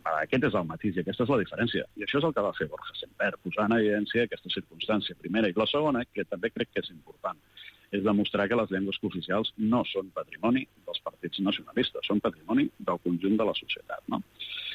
Aquest és el matís i aquesta és la diferència. I això és el que va fer Borja Semper, posar en evidència aquesta circumstància primera. I la segona, que també crec que és important, és demostrar que les llengües cooficials no són patrimoni dels partits nacionalistes, són patrimoni del conjunt de la societat, no?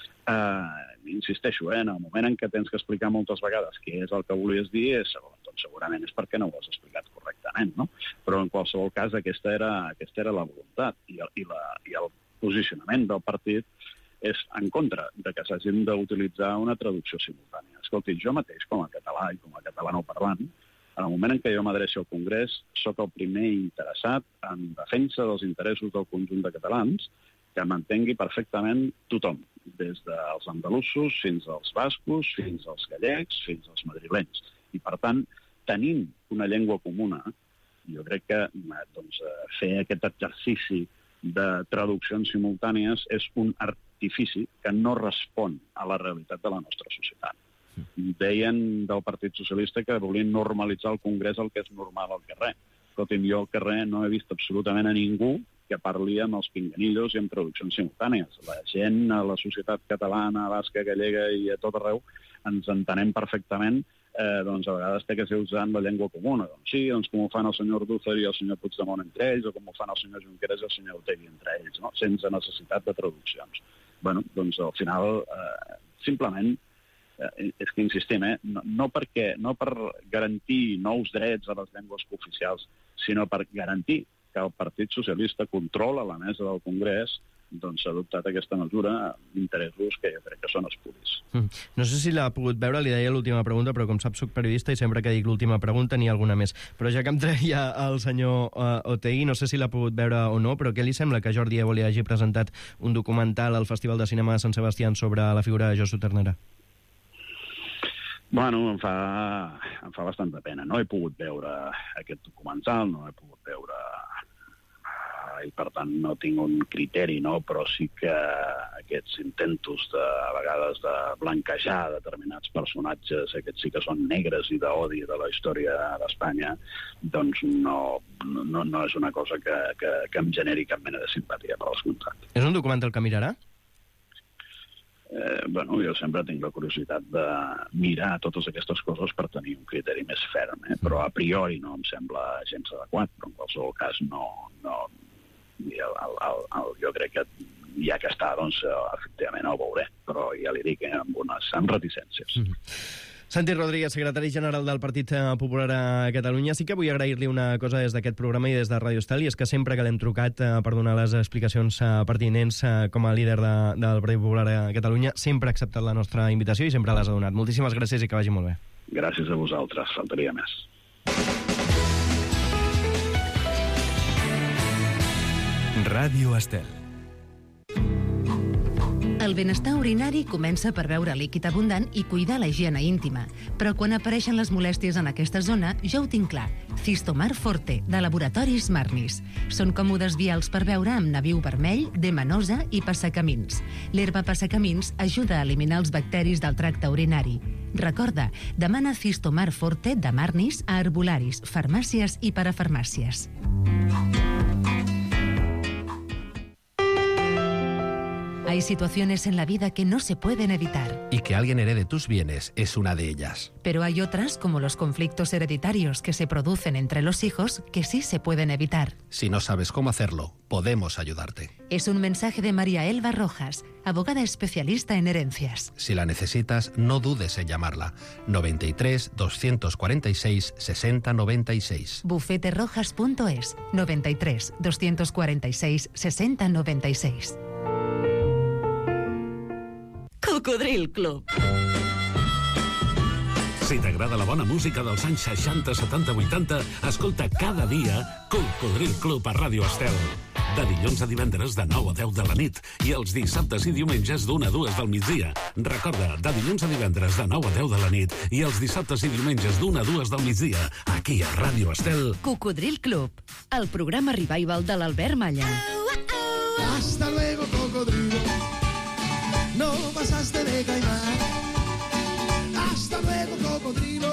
Insisteixo, en el moment en què tens que explicar moltes vegades què és el que volies dir, doncs segurament és perquè no ho has explicat correctament, no? Però en qualsevol cas aquesta era la voluntat i el posicionament del partit és en contra de que s'hagin d'utilitzar una traducció simultània. Escolti, jo mateix, com a català i com a catalanoparlant, en el moment en què jo m'adreço al Congrés, sóc el primer interessat en defensa dels interessos del conjunt de catalans que m'entengui perfectament tothom, des dels andalusos fins als bascos, fins als gallecs, fins als madrilenys. I, per tant, tenint una llengua comuna, jo crec que fer aquest exercici de traduccions simultànies és un artifici que no respon a la realitat de la nostra societat. Deien del Partit Socialista que volien normalitzar al Congrés el que és normal al carrer. Escolti'm, jo al carrer no he vist absolutament a ningú que parli amb els pinganillos i amb traduccions simultànies. La gent a la societat catalana, basca, gallega i a tot arreu ens entenem perfectament, doncs a vegades té que ser usant la llengua comuna. Doncs sí, doncs com ho fan el senyor Ortúzar i el senyor Puigdemont entre ells, o com ho fan el senyor Junqueras i el senyor Otegi entre ells, no? Sense necessitat de traduccions. Bueno, doncs al final, simplement, és que insistim, no per garantir nous drets a les llengües cooficials, sinó per garantir que el Partit Socialista controla la mesa del Congrés, doncs s'ha adoptat aquesta mesura amb interessos que jo crec que són espuris. No sé si l'ha pogut veure, li deia l'última pregunta, però com sap soc periodista i sempre que dic l'última pregunta n'hi ha alguna més. Però ja que em treia el senyor Otegi, no sé si l'ha pogut veure o no, però què li sembla que Jordi Évole hagi presentat un documental al Festival de Cinema de Sant Sebastià sobre la figura de Josu Ternera? Bueno, em fa bastanta pena. No he pogut veure aquest documental, no he pogut veure i per tant no tinc un criteri, no? Però sí que aquests intentos a vegades de blanquejar determinats personatges, aquests sí que són negres i d'odi de la història d'Espanya, doncs no és una cosa que em generi cap mena de simpatia per als contactes. És un documental que mirarà? Bueno, jo sempre tinc la curiositat de mirar totes aquestes coses per tenir un criteri més ferm, però a priori no em sembla gens adequat, però en qualsevol cas jo crec que ja que està, doncs efectivament el veuré, però ja li dic amb reticències. Santi Rodríguez, secretari general del Partit Popular a Catalunya. Sí que vull agrair-li una cosa des d'aquest programa i des de Radio Estel, i és que sempre que l'hem trucat per donar les explicacions pertinents com a líder del Partit Popular a Catalunya, sempre ha acceptat la nostra invitació i sempre les ha donat. Moltíssimes gràcies i que vagi molt bé. Gràcies a vosaltres, faltaria més. Ràdio Estel. El benestar urinari comença per beure líquid abundant i cuidar la higiene íntima. Però quan apareixen les molèsties en aquesta zona, ja ho tinc clar. Cistomar Forte, de Laboratoris Marnis. Són còmodes vials per beure amb nabiu vermell, demanosa i passacamins. L'herba passacamins ajuda a eliminar els bacteris del tracte urinari. Recorda, demana Cistomar Forte de Marnis a herbolaris, farmàcies i parafarmàcies. Hay situaciones en la vida que no se pueden evitar. Y que alguien herede tus bienes es una de ellas. Pero hay otras, como los conflictos hereditarios que se producen entre los hijos, que sí se pueden evitar. Si no sabes cómo hacerlo, podemos ayudarte. Es un mensaje de María Elba Rojas, abogada especialista en herencias. Si la necesitas, no dudes en llamarla. 93 246 60 96. Bufeterojas.es 93 246 60 96. Cocodril Club. Si t'agrada la bona música dels anys 60, 70, 80, escolta cada dia Cocodril Club a Ràdio Estel. De dilluns a divendres de 9 a 10 de la nit i els dissabtes i diumenges d'1 a 2 del migdia. Recorda, de dilluns a divendres de 9 a 10 de la nit i els dissabtes i diumenges d'1 a 2 del migdia, aquí a Ràdio Estel. Cocodril Club, el programa revival de l'Albert Malla. Hasta luego, cocodrilo. No pasaste de caimán. Hasta luego, cocodrilo.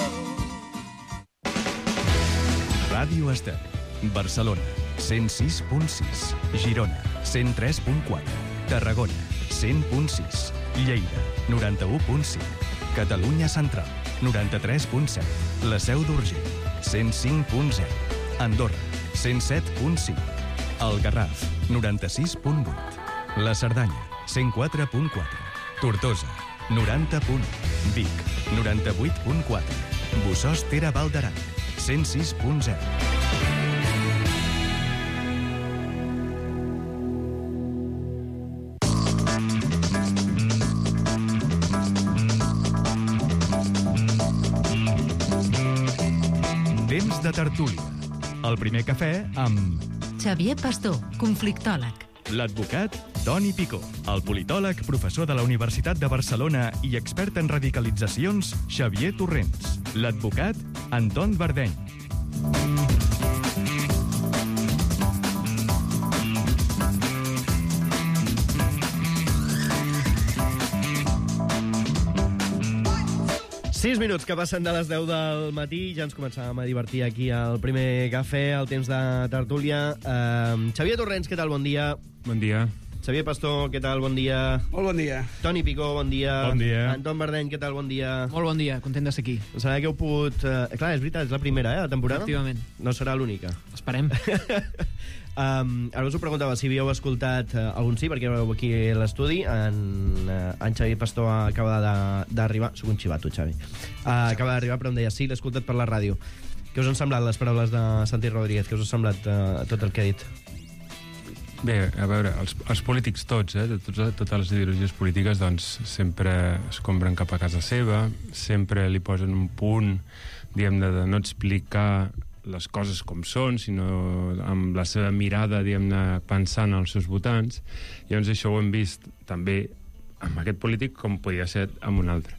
Ràdio Estel, Barcelona, 106.6, Girona, 103.4, Tarragona, 100.6, Lleida, 91.5. Catalunya Central, 93.7. La Seu d'Urgell, 105.0. Andorra, 107.5. El Garraf, 96.8. La Cerdanya, 104.4. Tortosa, 90.1. Vic, 98.4. Bossòst-Tere Val d'Aran, 106.0. Temps de tertúlia. El primer cafè amb Xavier Pastor, conflictòleg. l'advocat Toni Picó, el politòleg, professor de la Universitat de Barcelona i expert en radicalitzacions, Xavier Torrents, l'advocat Anton Verdeny. Sis minuts que passen de les 10 del matí, ja ens començàvem a divertir aquí al primer cafè, al temps de tertúlia. Xavier Torrents, què tal? Bon dia. Bon dia. Xavier Pastor, què tal? Bon dia. Molt bon dia. Toni Picó, bon dia. Bon dia. Anton Verdeny, què tal? Bon dia. Molt bon dia, content de ser aquí. Saber que heu pogut... clar, és veritat, és la primera, la temporada? Efectivament. No serà l'única. Esperem. Ara us ho preguntava si havíeu escoltat algun sí, perquè éreu aquí a l'estudi. En Xavier Pastor acaba d'arribar... Soc un xivato, Xavi. Acaba d'arribar, però em deia sí, l'he escoltat per la ràdio. Què us han semblat les paraules de Santi Rodríguez? Què us ha semblat tot el que ha dit? Bé, a veure, els polítics tots, totes les ideologies polítiques, doncs sempre es compren cap a casa seva, sempre li posen un punt, diguem-ne, de no explicar les coses com són, sinó amb la seva mirada, diguem-ne, pensant en els seus votants. Llavors això ho hem vist també amb aquest polític com podia ser amb un altre.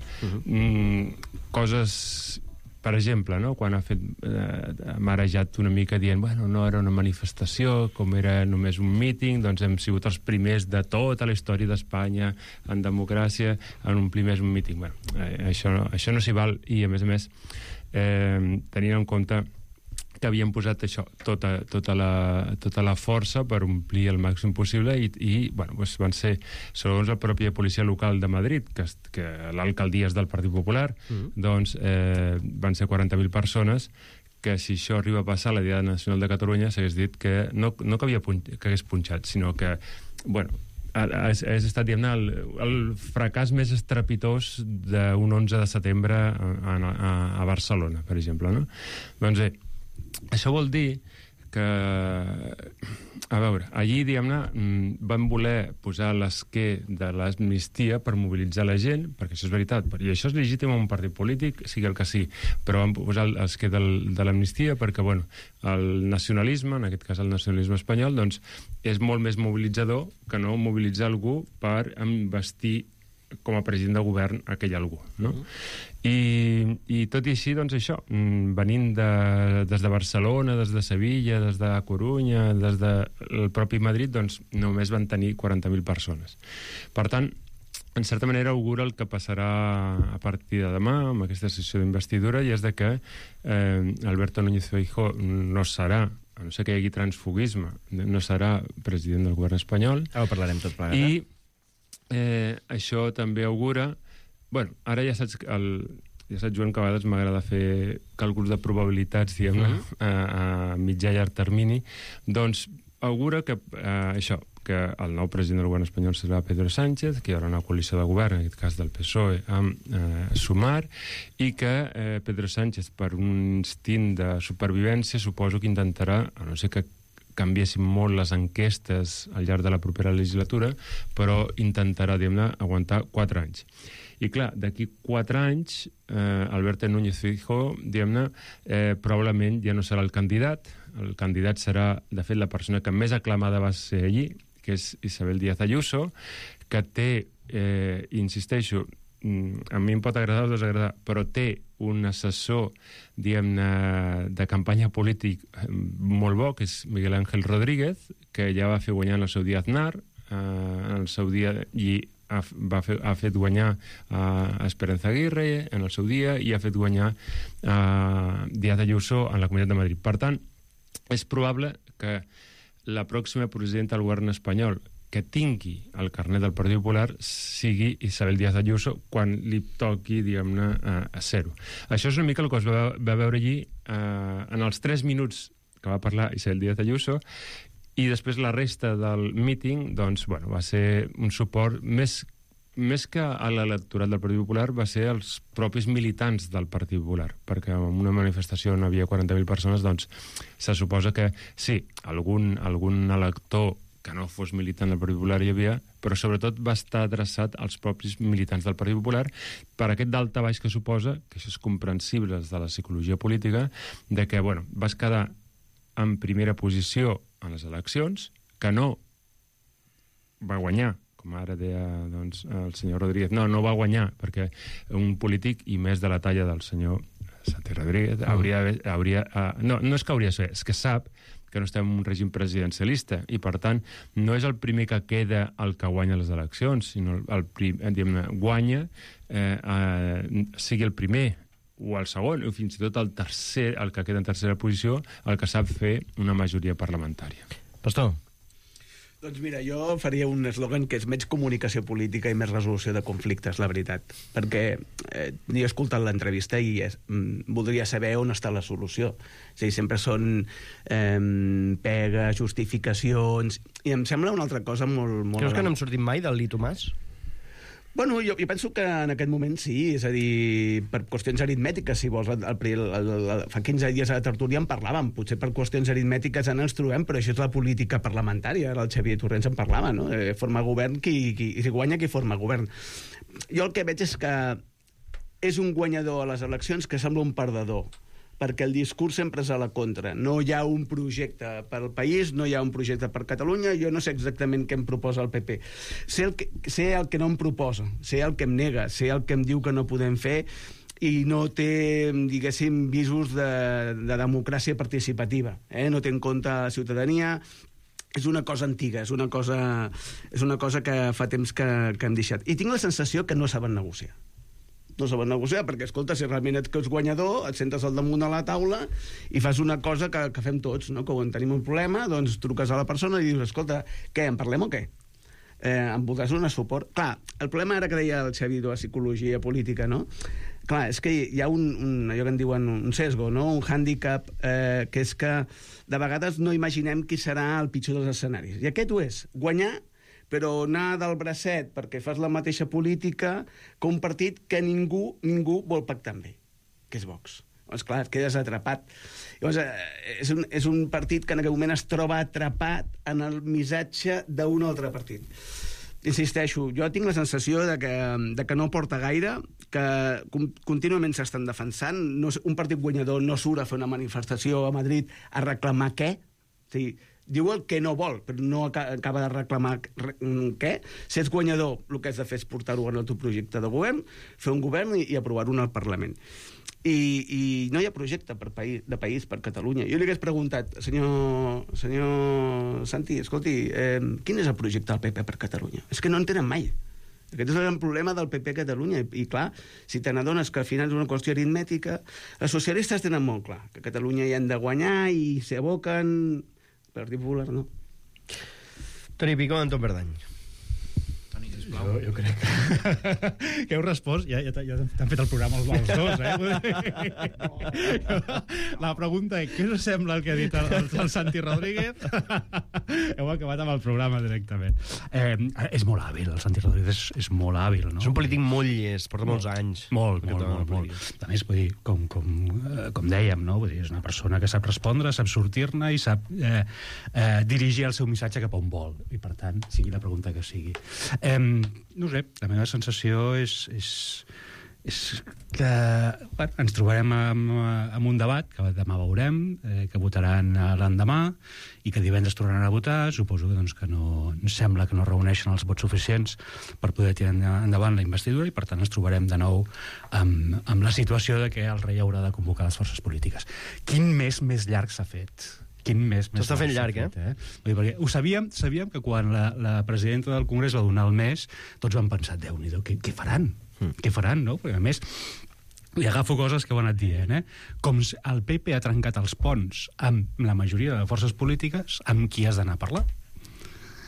Coses... Per exemple, no? Quan ha marejat una mica dient no era una manifestació, com era només un míting, doncs hem sigut els primers de tota la història d'Espanya en democràcia en omplir més un míting. Això no s'hi val i, a més, tenint en compte que havien posat això, tota la força per omplir el màxim possible i van ser, segons la pròpia policia local de Madrid, que l'alcaldia és del Partit Popular, doncs van ser 40.000 persones que si això arriba a passar a la Diada Nacional de Catalunya s'hagués dit que no que hagués punxat, sinó que, has estat, diguem-ne, el fracàs més estrepitós d'un 11 de setembre a Barcelona, per exemple, no? Doncs bé, això vol dir que, a veure, allí, diguem-ne, van voler posar l'esquer de l'amnistia per mobilitzar la gent, perquè això és veritat, i això és legítim en un partit polític, sigui el que sigui, però van posar l'esquer de l'amnistia perquè, el nacionalisme, en aquest cas el nacionalisme espanyol, doncs és molt més mobilitzador que no mobilitzar algú per investir com a president de govern aquell algú, no? I tot i així, doncs això, venint des de Barcelona, des de Sevilla, des de Corunya, des del propi Madrid, doncs només van tenir 40.000 persones. Per tant, en certa manera augura el que passarà a partir de demà amb aquesta sessió d'investidura, i és de que Alberto Núñez Feijóo no serà, a no ser que hi hagi transfugisme, no serà president del govern espanyol. Ara ho parlarem tot plegat. I això també augura... ara ja saps, Joan, que a vegades m'agrada fer càlculs de probabilitats, diguem-ne, a mitjà i llarg termini, doncs augura que que el nou president del govern espanyol serà Pedro Sánchez, que hi haurà una coalició de govern, en aquest cas del PSOE, amb Sumar, i que Pedro Sánchez, per un instint de supervivència, suposo que intentarà, a no ser que canviessin molt les enquestes al llarg de la propera legislatura, però intentarà, diguem-ne, aguantar 4 anys. I clar, d'aquí 4 anys, Alberto Núñez Feijóo, diguem-ne, probablement ja no serà el candidat serà, de fet, la persona que més aclamada va ser allí, que és Isabel Díaz Ayuso, que té, insisteixo, a mi em pot agradar o desagradar, però té un assessor, diguem-ne, de campanya polític molt bo, que és Miguel Ángel Rodríguez, que ja va fer guanyar en el seu dia Aznar, en el seu dia, i ha fet guanyar a Esperanza Aguirre en el seu dia, i ha fet guanyar a Díaz Ayuso en la Comunitat de Madrid. Per tant, és probable que la pròxima presidenta del govern espanyol, que tingui el carnet del Partit Popular sigui Isabel Díaz Ayuso quan li toqui, diguem-ne, a ser-ho. Això és una mica el que es va veure allí en els 3 minuts que va parlar Isabel Díaz Ayuso, i després la resta del míting, doncs, bueno, va ser un suport més que a l'electorat del Partit Popular, va ser els propis militants del Partit Popular, perquè en una manifestació on havia 40.000 persones, doncs se suposa que sí, algun elector que no fos militant del Partit Popular hi havia, però sobretot va estar adreçat als propis militants del Partit Popular per aquest daltabaix que suposa, que això és comprensible des de la psicologia política, de que, bueno, vas quedar en primera posició en les eleccions, que no va guanyar, com ara deia, doncs, el senyor Rodríguez. No va guanyar, perquè un polític, i més de la talla del senyor Santi Rodríguez, no és que hauria de ser, és que sap que no estem en un règim presidencialista, i per tant no és el primer que queda el que guanya les eleccions, sinó guanya, sigui el primer o el segon, o fins i tot el tercer, el que queda en tercera posició, el que sap fer una majoria parlamentària. Pastor. Doncs mira, jo faria un eslògan que és menys comunicació política i més resolució de conflictes, la veritat. Perquè jo he escoltat l'entrevista i voldria saber on està la solució. És a dir, sempre són pegues, justificacions... I em sembla una altra cosa molt... Creus que no hem sortit mai del Li Tomàs? Bueno, jo penso que en aquest moment sí, és a dir, per qüestions aritmètiques, si vols, fa 15 dies a la tertúlia en parlàvem, potser per qüestions aritmètiques ara ens trobem, però això és la política parlamentària, ara el Xavier Torrents en parlava, no? Forma govern, si guanya qui forma govern. Jo el que veig és que és un guanyador a les eleccions que sembla un perdedor, perquè el discurs sempre és a la contra. No hi ha un projecte per al país, no hi ha un projecte per Catalunya, jo no sé exactament què em proposa el PP. Sé el que no em proposa, sé el que em nega, sé el que em diu que no podem fer, i no té, diguéssim, visos de democràcia participativa. No té en compte la ciutadania. És una cosa antiga, és una cosa que fa temps que hem deixat. I tinc la sensació que no saben negociar. No saben negociar, perquè, escolta, si realment ets guanyador, et sentes al damunt de la taula i fas una cosa que fem tots, no? Que quan tenim un problema, doncs truques a la persona i dius, escolta, què, en parlem o què? Em voldràs donar suport? Clar, el problema ara que deia el Xavi de la psicologia política, no? Clar, és que hi ha allò que en diuen un sesgo, no? Un hàndicap, que és que de vegades no imaginem qui serà el pitjor dels escenaris. I aquest ho és, guanyar, però anar del bracet perquè fas la mateixa política que un partit que ningú vol pactar amb ell, que és Vox. Doncs clar, et quedes atrapat. Llavors, és un partit que en aquell moment es troba atrapat en el missatge d'un altre partit. Insisteixo, jo tinc la sensació de que no porta gaire, que contínuament s'estan defensant. Un partit guanyador no surt a fer una manifestació a Madrid a reclamar què? O sigui, diu el que no vol, però no acaba de reclamar què. Si ets guanyador, el que has de fer és portar-ho en el teu projecte de govern, fer un govern i aprovar-ho al Parlament. I no hi ha projecte de país per Catalunya. Jo li hagués preguntat, senyor Santi, escolti, quin és el projecte del PP per Catalunya? És que no en tenen mai. Aquest és el gran problema del PP a Catalunya. I clar, si te n'adones que al final és una qüestió aritmètica, els socialistes tenen molt clar que a Catalunya hi han de guanyar i s'aboquen... Partit Popular, no. Toni Picó, Anton Verdany. Toni, sisplau. Jo crec que heu respost, ja t'han fet el programa els dos, La pregunta és, què us sembla el que ha dit el Santi Rodríguez? Heu acabat amb el programa directament. És molt hàbil, el Santi Rodríguez és molt hàbil, no? És un polític molt llest, porta molts anys. Molt. A més, vull dir, com dèiem, no? Vull dir, és una persona que sap respondre, sap sortir-ne i sap dirigir el seu missatge cap a on vol. I, per tant, sigui la pregunta que sigui. No sé, la meva sensació és que ens trobarem amb un debat que demà veurem, que votaran l'endemà i que divendres tornaran a votar. Suposo que no sembla que no reuneixen els vots suficients per poder tirar endavant la investidura i per tant ens trobarem de nou amb la situació de que el rei haurà de convocar les forces polítiques. Quin mes més llarg s'ha fet? S'està fent llarg, Perquè ho sabíem que quan la presidenta del Congrés va donar el mes, tots van pensar, Déu-n'hi-do, què faran? Què faran, no? Perquè a més li agafo coses que ho han anat dient, com el PP ha trencat els ponts amb la majoria de forces polítiques, amb qui has d'anar a parlar?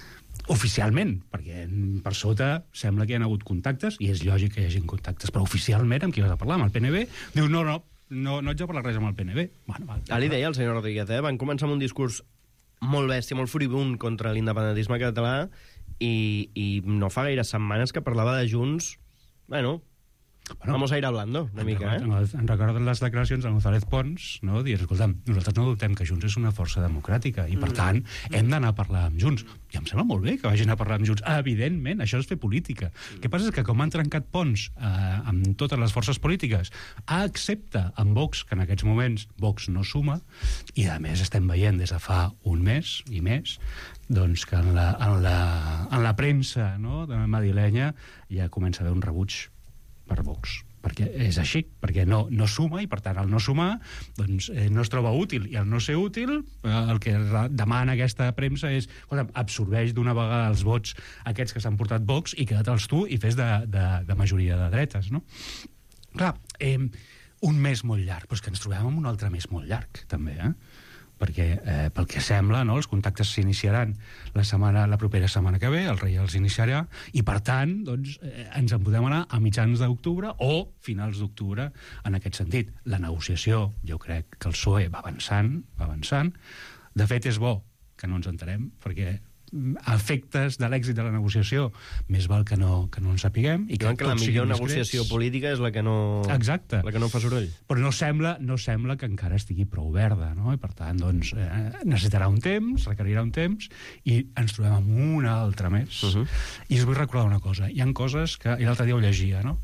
Oficialment, perquè per sota sembla que hi ha hagut contactes, i és lògic que hi hagin contactes, però oficialment amb qui vas a parlar? Amb el PNB? Diu, no haig de parlar res amb el PNB. Bueno, li deia el senyor Rodríguez, van començar amb un discurs molt bèstia, molt furibund contra l'independentisme català, i no fa gaire setmanes que parlava de Junts, vamos a ir hablando, una mica, Em recorden les declaracions de González Pons, no? Dient, escolta'm, nosaltres no dubtem que Junts és una força democràtica i, per tant, hem d'anar a parlar amb Junts. I em sembla molt bé que vagin a parlar amb Junts. Evidentment, això és fer política. El que passa és que, com han trencat ponts amb totes les forces polítiques, excepte amb Vox, que en aquests moments Vox no suma, i a més estem veient des de fa un mes i més, doncs que en la premsa, no, de madrilenya ja comença a haver un rebuig per Vox, perquè és així, perquè no suma, i per tant al no sumar doncs, no es troba útil, i al no ser útil el que demana aquesta premsa és, escolta, absorbeix d'una vegada els vots aquests que s'han portat Vox i quedat'ls tu i fes de majoria de dretes, no? Clar, un mes molt llarg, però és que ens trobem amb un altre mes molt llarg, també, perquè pel que sembla, no, els contactes s'iniciaran la propera setmana que ve, el rei els iniciarà, i per tant doncs, ens en podem anar a mitjans d'octubre o finals d'octubre en aquest sentit. La negociació, jo crec que el PSOE va avançant. De fet, és bo que no ens enterem, perquè efectes de l'èxit de la negociació més val que no en sapiguem, i que la millor negociació política és la que no exacte, la que no fa soroll, però no sembla que encara estigui prou verda, no? I per tant doncs, necessitarà un temps, requerirà un temps, i ens trobem amb un altre mes. I us vull recordar una cosa, hi ha coses que, i l'altre dia ho llegia, no?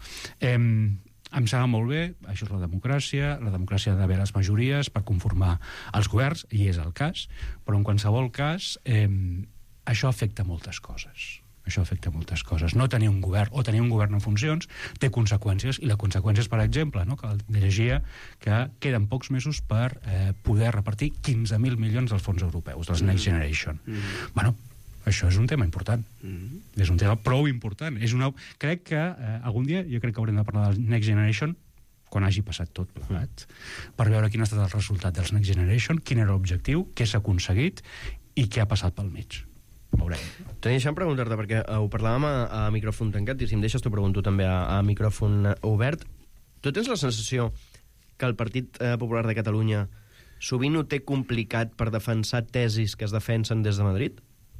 Em sembla molt bé, això és la democràcia ha d'haver les majories per conformar els governs, i és el cas, però en qualsevol cas això afecta moltes coses. No tenir un govern o tenir un govern en funcions té conseqüències, i la conseqüència és, per exemple, no, que llegia que queden pocs mesos per poder repartir 15.000 milions dels fons europeus, dels Next Generation. Bueno, això és un tema important. És un tema prou important. Crec que algun dia jo crec que haurem de parlar del Next Generation quan hagi passat tot plegat, per veure quin ha estat el resultat dels Next Generation, quin era l'objectiu, què s'ha aconseguit i què ha passat pel mig. Toni, deixa'm preguntar-te, perquè ho parlàvem a micròfon tancat, i si em deixes t'ho pregunto també a micròfon obert. Tu tens la sensació que el Partit Popular de Catalunya sovint ho té complicat per defensar tesis que es defensen des de Madrid?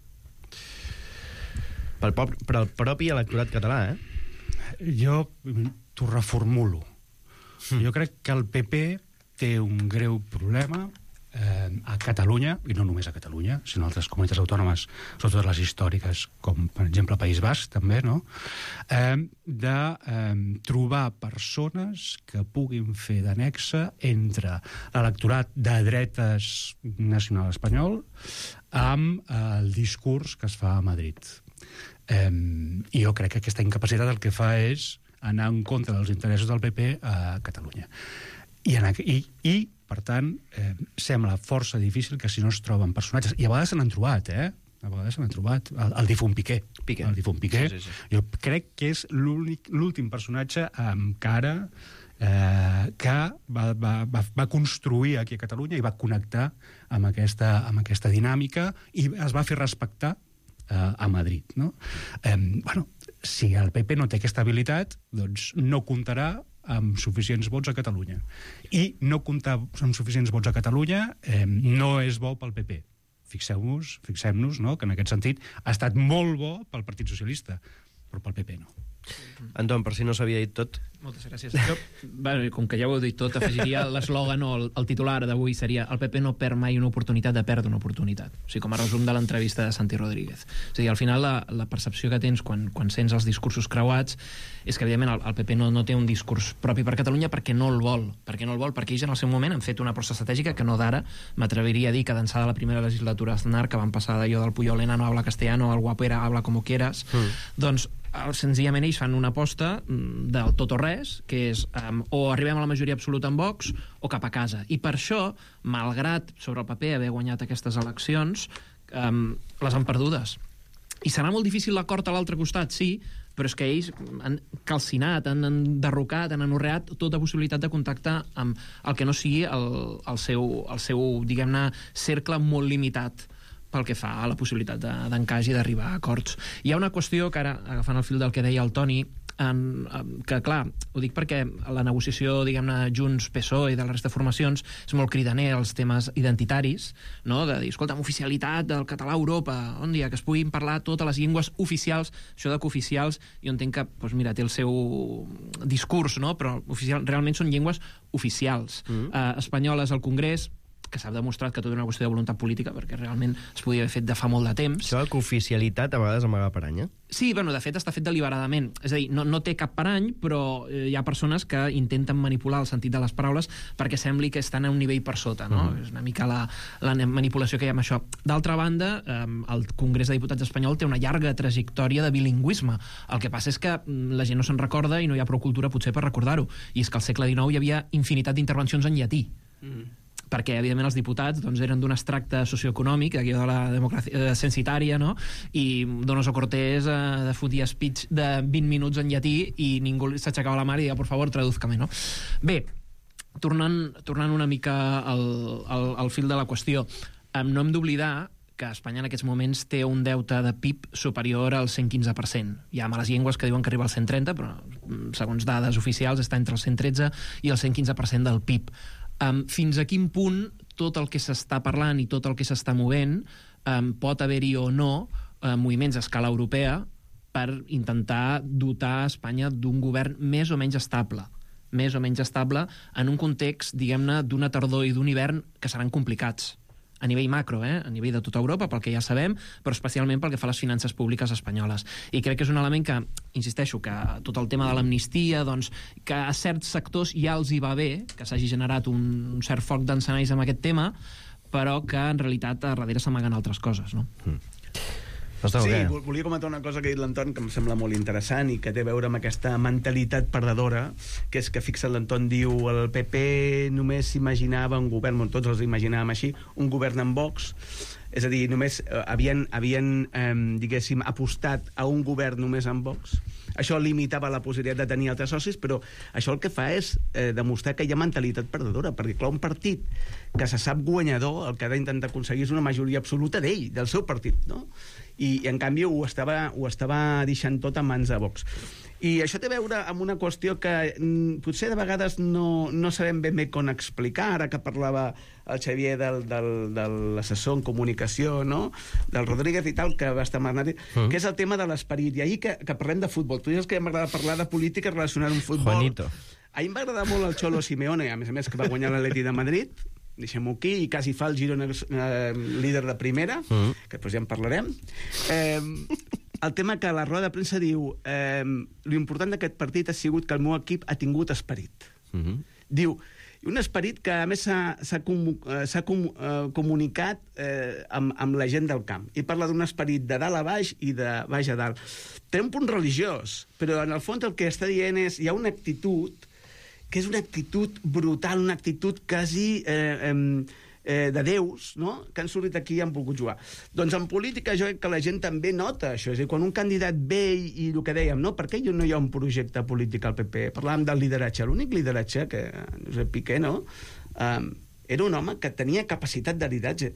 Per al propi electorat català, Jo t'ho reformulo. Jo crec que el PP té un greu problema a Catalunya, i no només a Catalunya, sinó a altres comunitats autònomes, sobretot les històriques, com per exemple País Basc, també, no? De trobar persones que puguin fer d'annexa entre l'electorat de dretes nacional espanyol amb el discurs que es fa a Madrid. I jo crec que aquesta incapacitat el que fa és anar en contra dels interessos del PP a Catalunya. I per tant, sembla força difícil que si no es troben personatges, i a vegades se n'han trobat, el difunt Piqué. El difunt Piqué, sí. Jo crec que és l'últim personatge amb cara que va construir aquí a Catalunya i va connectar amb aquesta dinàmica i es va fer respectar a Madrid, no? Si el PP no té aquesta habilitat, doncs no comptarà amb suficients vots a Catalunya. I no comptar amb suficients vots a Catalunya no és bo pel PP. Fixem-nos, no?, que en aquest sentit ha estat molt bo pel Partit Socialista, però pel PP no. Anton, per si no s'havia dit tot. Moltes gràcies. Jo, com que ja ho heu dit tot, afegiria l'eslògan o el titular d'avui seria: el PP no perd mai una oportunitat de perdre una oportunitat. O sigui, com a resum de l'entrevista de Santi Rodríguez. És a dir, al final la percepció que tens quan sents els discursos creuats és que, evidentment, el PP no té un discurs propi per Catalunya perquè no el vol. Perquè ells en el seu moment han fet una aposta estratègica que no d'ara, m'atreviria a dir que d'ençà de la primera legislatura Aznar, que van passar d'allò del Puyol enano habla castellano al guapera habla como quieras, doncs senzillament ells fan una aposta del tot o res, que és o arribem a la majoria absoluta amb Vox o cap a casa. I per això, malgrat sobre el paper haver guanyat aquestes eleccions, les han perdudes. I serà molt difícil l'acord a l'altre costat, sí, però és que ells han calcinat, han enderrocat, han anorreat tota possibilitat de contacte amb el que no sigui el seu diguem-ne, cercle molt limitat pel que fa a la possibilitat d'encaix i d'arribar a acords. Hi ha una qüestió que ara, agafant el fil del que deia el Toni, que clar, ho dic perquè la negociació, diguem-ne, Junts-PSOE i de la resta de formacions és molt cridaner als temes identitaris, no? De dir, escolta, amb oficialitat del català a Europa, on dia que es puguin parlar totes les llengües oficials, això de cooficials, jo entenc que, doncs mira, té el seu discurs, no? Però realment són llengües oficials. Espanyoles al Congrés, que s'ha demostrat que tot és una qüestió de voluntat política, perquè realment es podia haver fet de fa molt de temps. Això de cooficialitat a vegades amaga parany, Sí, bueno, de fet està fet deliberadament. És a dir, no té cap parany, però hi ha persones que intenten manipular el sentit de les paraules perquè sembli que estan a un nivell per sota, no? És una mica la manipulació que hi ha amb això. D'altra banda, el Congrés de Diputats espanyol té una llarga trajectòria de bilingüisme. El que passa és que la gent no se'n recorda i no hi ha prou cultura potser per recordar-ho. I és que al segle XIX hi havia infinitat d'intervencions en llatí. Perquè, evidentment, els diputats eren d'un extracte socioeconòmic, aquí de la democràcia censitària, no? I Donoso Cortés fotia speech de 20 minuts en llatí i ningú s'aixecava la mà i deia, por favor, tradúzcame, no? Bé, tornant una mica al fil de la qüestió, no hem d'oblidar que Espanya en aquests moments té un deute de PIB superior al 115%. Hi ha males llengües que diuen que arriba al 130%, però segons dades oficials està entre el 113% i el 115% del PIB. Fins a quin punt tot el que s'està parlant i tot el que s'està movent pot haver-hi o no moviments a escala europea per intentar dotar Espanya d'un govern més o menys estable en un context, diguem-ne, d'una tardor i d'un hivern que seran complicats a nivell macro, a nivell de tota Europa, pel que ja sabem, però especialment pel que fa a les finances públiques espanyoles. I crec que és un element que, insisteixo, que tot el tema de l'amnistia, doncs, que a certs sectors ja els hi va bé, que s'hagi generat un cert foc d'encenalls amb aquest tema, però que en realitat a darrere s'amaguen altres coses, no? Sí, volia comentar una cosa que ha dit l'Anton que em sembla molt interessant i que té a veure amb aquesta mentalitat perdedora, que és que, fixa't, l'Anton diu el PP només s'imaginava un govern, tots els imaginàvem així, un govern amb Vox, és a dir, només havien diguéssim, apostat a un govern només amb Vox. Això limitava la possibilitat de tenir altres socis, però això el que fa és demostrar que hi ha mentalitat perdedora, perquè, clar, un partit que se sap guanyador, el que ha d'intentar aconseguir és una majoria absoluta d'ell, del seu partit, no? I en canvi ho estava deixant tot en mans de Vox. I això té a veure amb una qüestió que potser de vegades no sabem ben bé com explicar, ara que parlava el Xavier de l'assessor en comunicació, no? Del Rodríguez i tal, que va estar magnàtic, que és el tema de l'esperit. I ahir que parlem de futbol, tu dius que m'agrada parlar de política relacionada amb futbol. Juanito. Ahir m'agrada molt el Cholo Simeone, a més que va guanyar l'Atleti de Madrid, deixem-ho aquí, i quasi fa el Girona líder de primera, que després ja en parlarem. El tema que la roda de premsa diu l'important d'aquest partit ha sigut que el meu equip ha tingut esperit. Diu, un esperit que a més s'ha comunicat amb la gent del camp, i parla d'un esperit de dalt a baix i de baix a dalt. Té un punt religiós, però en el fons el que està dient és hi ha una actitud que és una actitud brutal, una actitud quasi de déus, no? Que han sortit aquí i han volgut jugar. Doncs en política jo crec que la gent també nota això, és a dir, quan un candidat ve i el que dèiem, no? Per què no hi ha un projecte polític al PP? Parlàvem del lideratge, l'únic lideratge que Josep Piqué, no? Era un home que tenia capacitat de lideratge.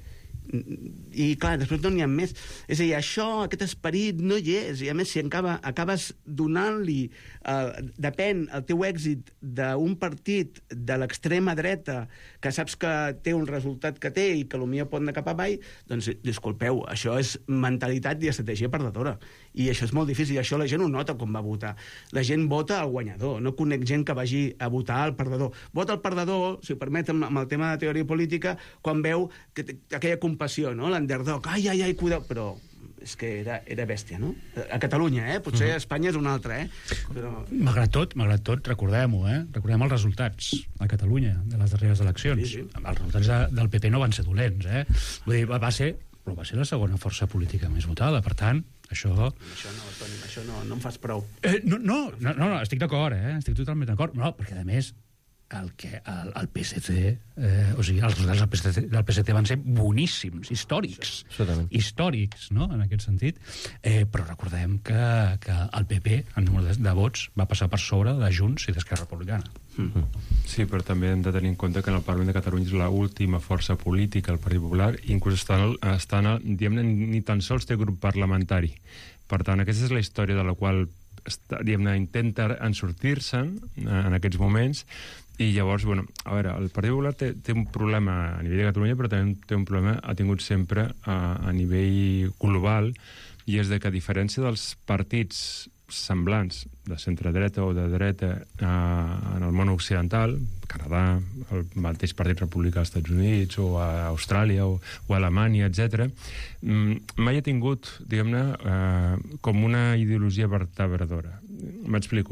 I clar, després no n'hi ha més. És a dir, aquest esperit no hi és, i a més si acabes donant-li depèn el teu èxit d'un partit de l'extrema dreta que saps que té un resultat que té i que potser pot anar cap avall, doncs disculpeu, això és mentalitat i estratègia perdedora, i això és molt difícil, i això la gent ho nota quan va votar. La gent vota al guanyador, no conec gent que vagi a votar al perdedor. Vota al perdedor, si ho permeten, amb el tema de teoria política, quan veu que aquella compassió, no? L'underdog, ai, cuidao, però és que era bèstia, no? A Catalunya, potser a Espanya és una altra, però... Malgrat tot, recordem-ho, recordem els resultats a Catalunya de les darreres eleccions. Sí. Els resultats del PP no van ser dolents, Vull dir, va ser la segona força política més votada, per tant, això... Això no, Toni, això no em fas prou. No, estic d'acord, estic totalment d'acord. No, perquè, a més, el PSC, o sigui, els resultats del PSC van ser boníssims, històrics, no?, en aquest sentit. Però recordem que el PP, en número de vots, va passar per sobre de Junts i d'Esquerra Republicana. Sí, però també hem de tenir en compte que en el Parlament de Catalunya és l'última força política, el Partit Popular, i inclús diguem-ne, ni tan sols té grup parlamentari. Per tant, aquesta és la història de la qual diguem-ne, intenta ensortir-se'n en aquests moments, i llavors, bueno, a veure, el Partit Popular té un problema a nivell de Catalunya, però també té un problema, ha tingut sempre a nivell global, i és de que, a diferència dels partits semblants de centre-dreta o de dreta en el món occidental, Canadà, el mateix Partit Republicà als Estats Units, o a Austràlia, o a Alemanya, etc., mai ha tingut, diguem-ne, com una ideologia vertebradora. M'explico.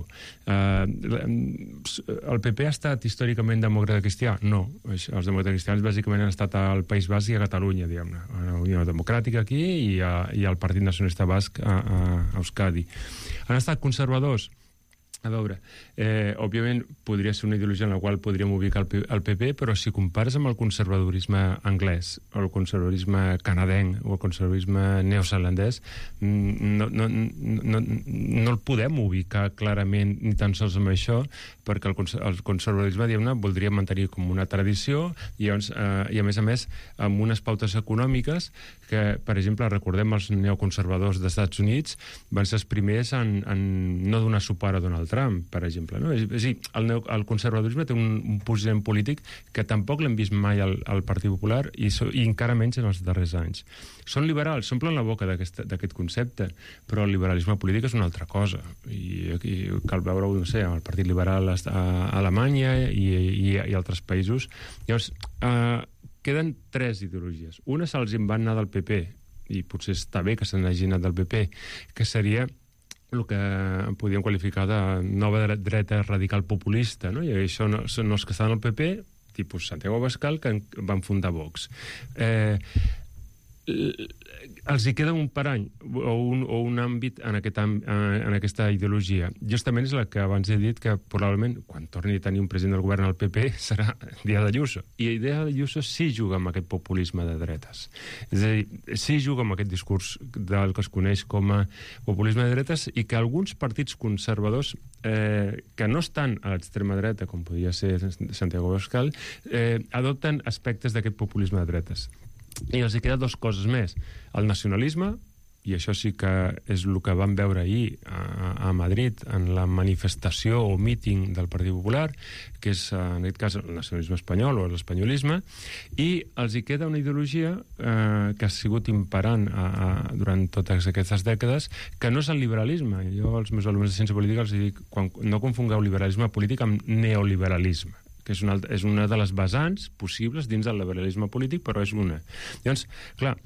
El PP ha estat històricament demòcrata cristià? No. Els demòcrates cristians bàsicament han estat al País Basc i a Catalunya, diguem-ne. A la Unió Democràtica aquí i al Partit Nacionalista Basc a Euskadi. Han estat conservadors? A veure, òbviament podria ser una ideologia en la qual podríem ubicar el PP, però si compares amb el conservadorisme anglès, o el conservadorisme canadenc, o el conservadorisme neozelandès, no el podem ubicar clarament ni tan sols amb això, perquè el conservadorisme, diguem-ne, voldria mantenir com una tradició, i a més, amb unes pautes econòmiques que, per exemple, recordem els neoconservadors dels Estats Units, van ser els primers en no donar suport a Donald Trump, per exemple. No? És a dir, el conservadorisme té un posicionament polític que tampoc l'hem vist mai al Partit Popular i encara menys en els darrers anys. Són liberals, s'omplen la boca d'aquest concepte, però el liberalisme polític és una altra cosa. I cal veure-ho, no sé, el Partit Liberal a Alemanya i altres països. Llavors, queden tres ideologies. Una se'ls en va anar del PP, i potser està bé que se n'hagi anat del PP, que seria el que podíem qualificar de nova dreta radical populista, no? I això no els que estaven al PP, tipus Santiago Abascal, que van fundar Vox. Els hi queda un parany o un àmbit en aquesta ideologia. Justament és la que abans he dit, que probablement quan torni a tenir un president del govern al PP serà Díaz Ayuso. I Díaz Ayuso sí juga amb aquest populisme de dretes. És a dir, sí juga amb aquest discurs del que es coneix com a populisme de dretes, i que alguns partits conservadors que no estan a l'extrema dreta, com podria ser Santiago Abascal, adopten aspectes d'aquest populisme de dretes. I els hi queda dues coses més. El nacionalisme, i això sí que és el que vam veure ahir a Madrid en la manifestació o míting del Partit Popular, que és en aquest cas el nacionalisme espanyol o l'espanyolisme, i els hi queda una ideologia que ha sigut imperant durant totes aquestes dècades, que no és el liberalisme. Jo als meus alumnes de ciència política els dic, no confongueu liberalisme polític amb neoliberalisme, que és una de les vessants possibles dins del liberalisme polític, però és una. Llavors, clar,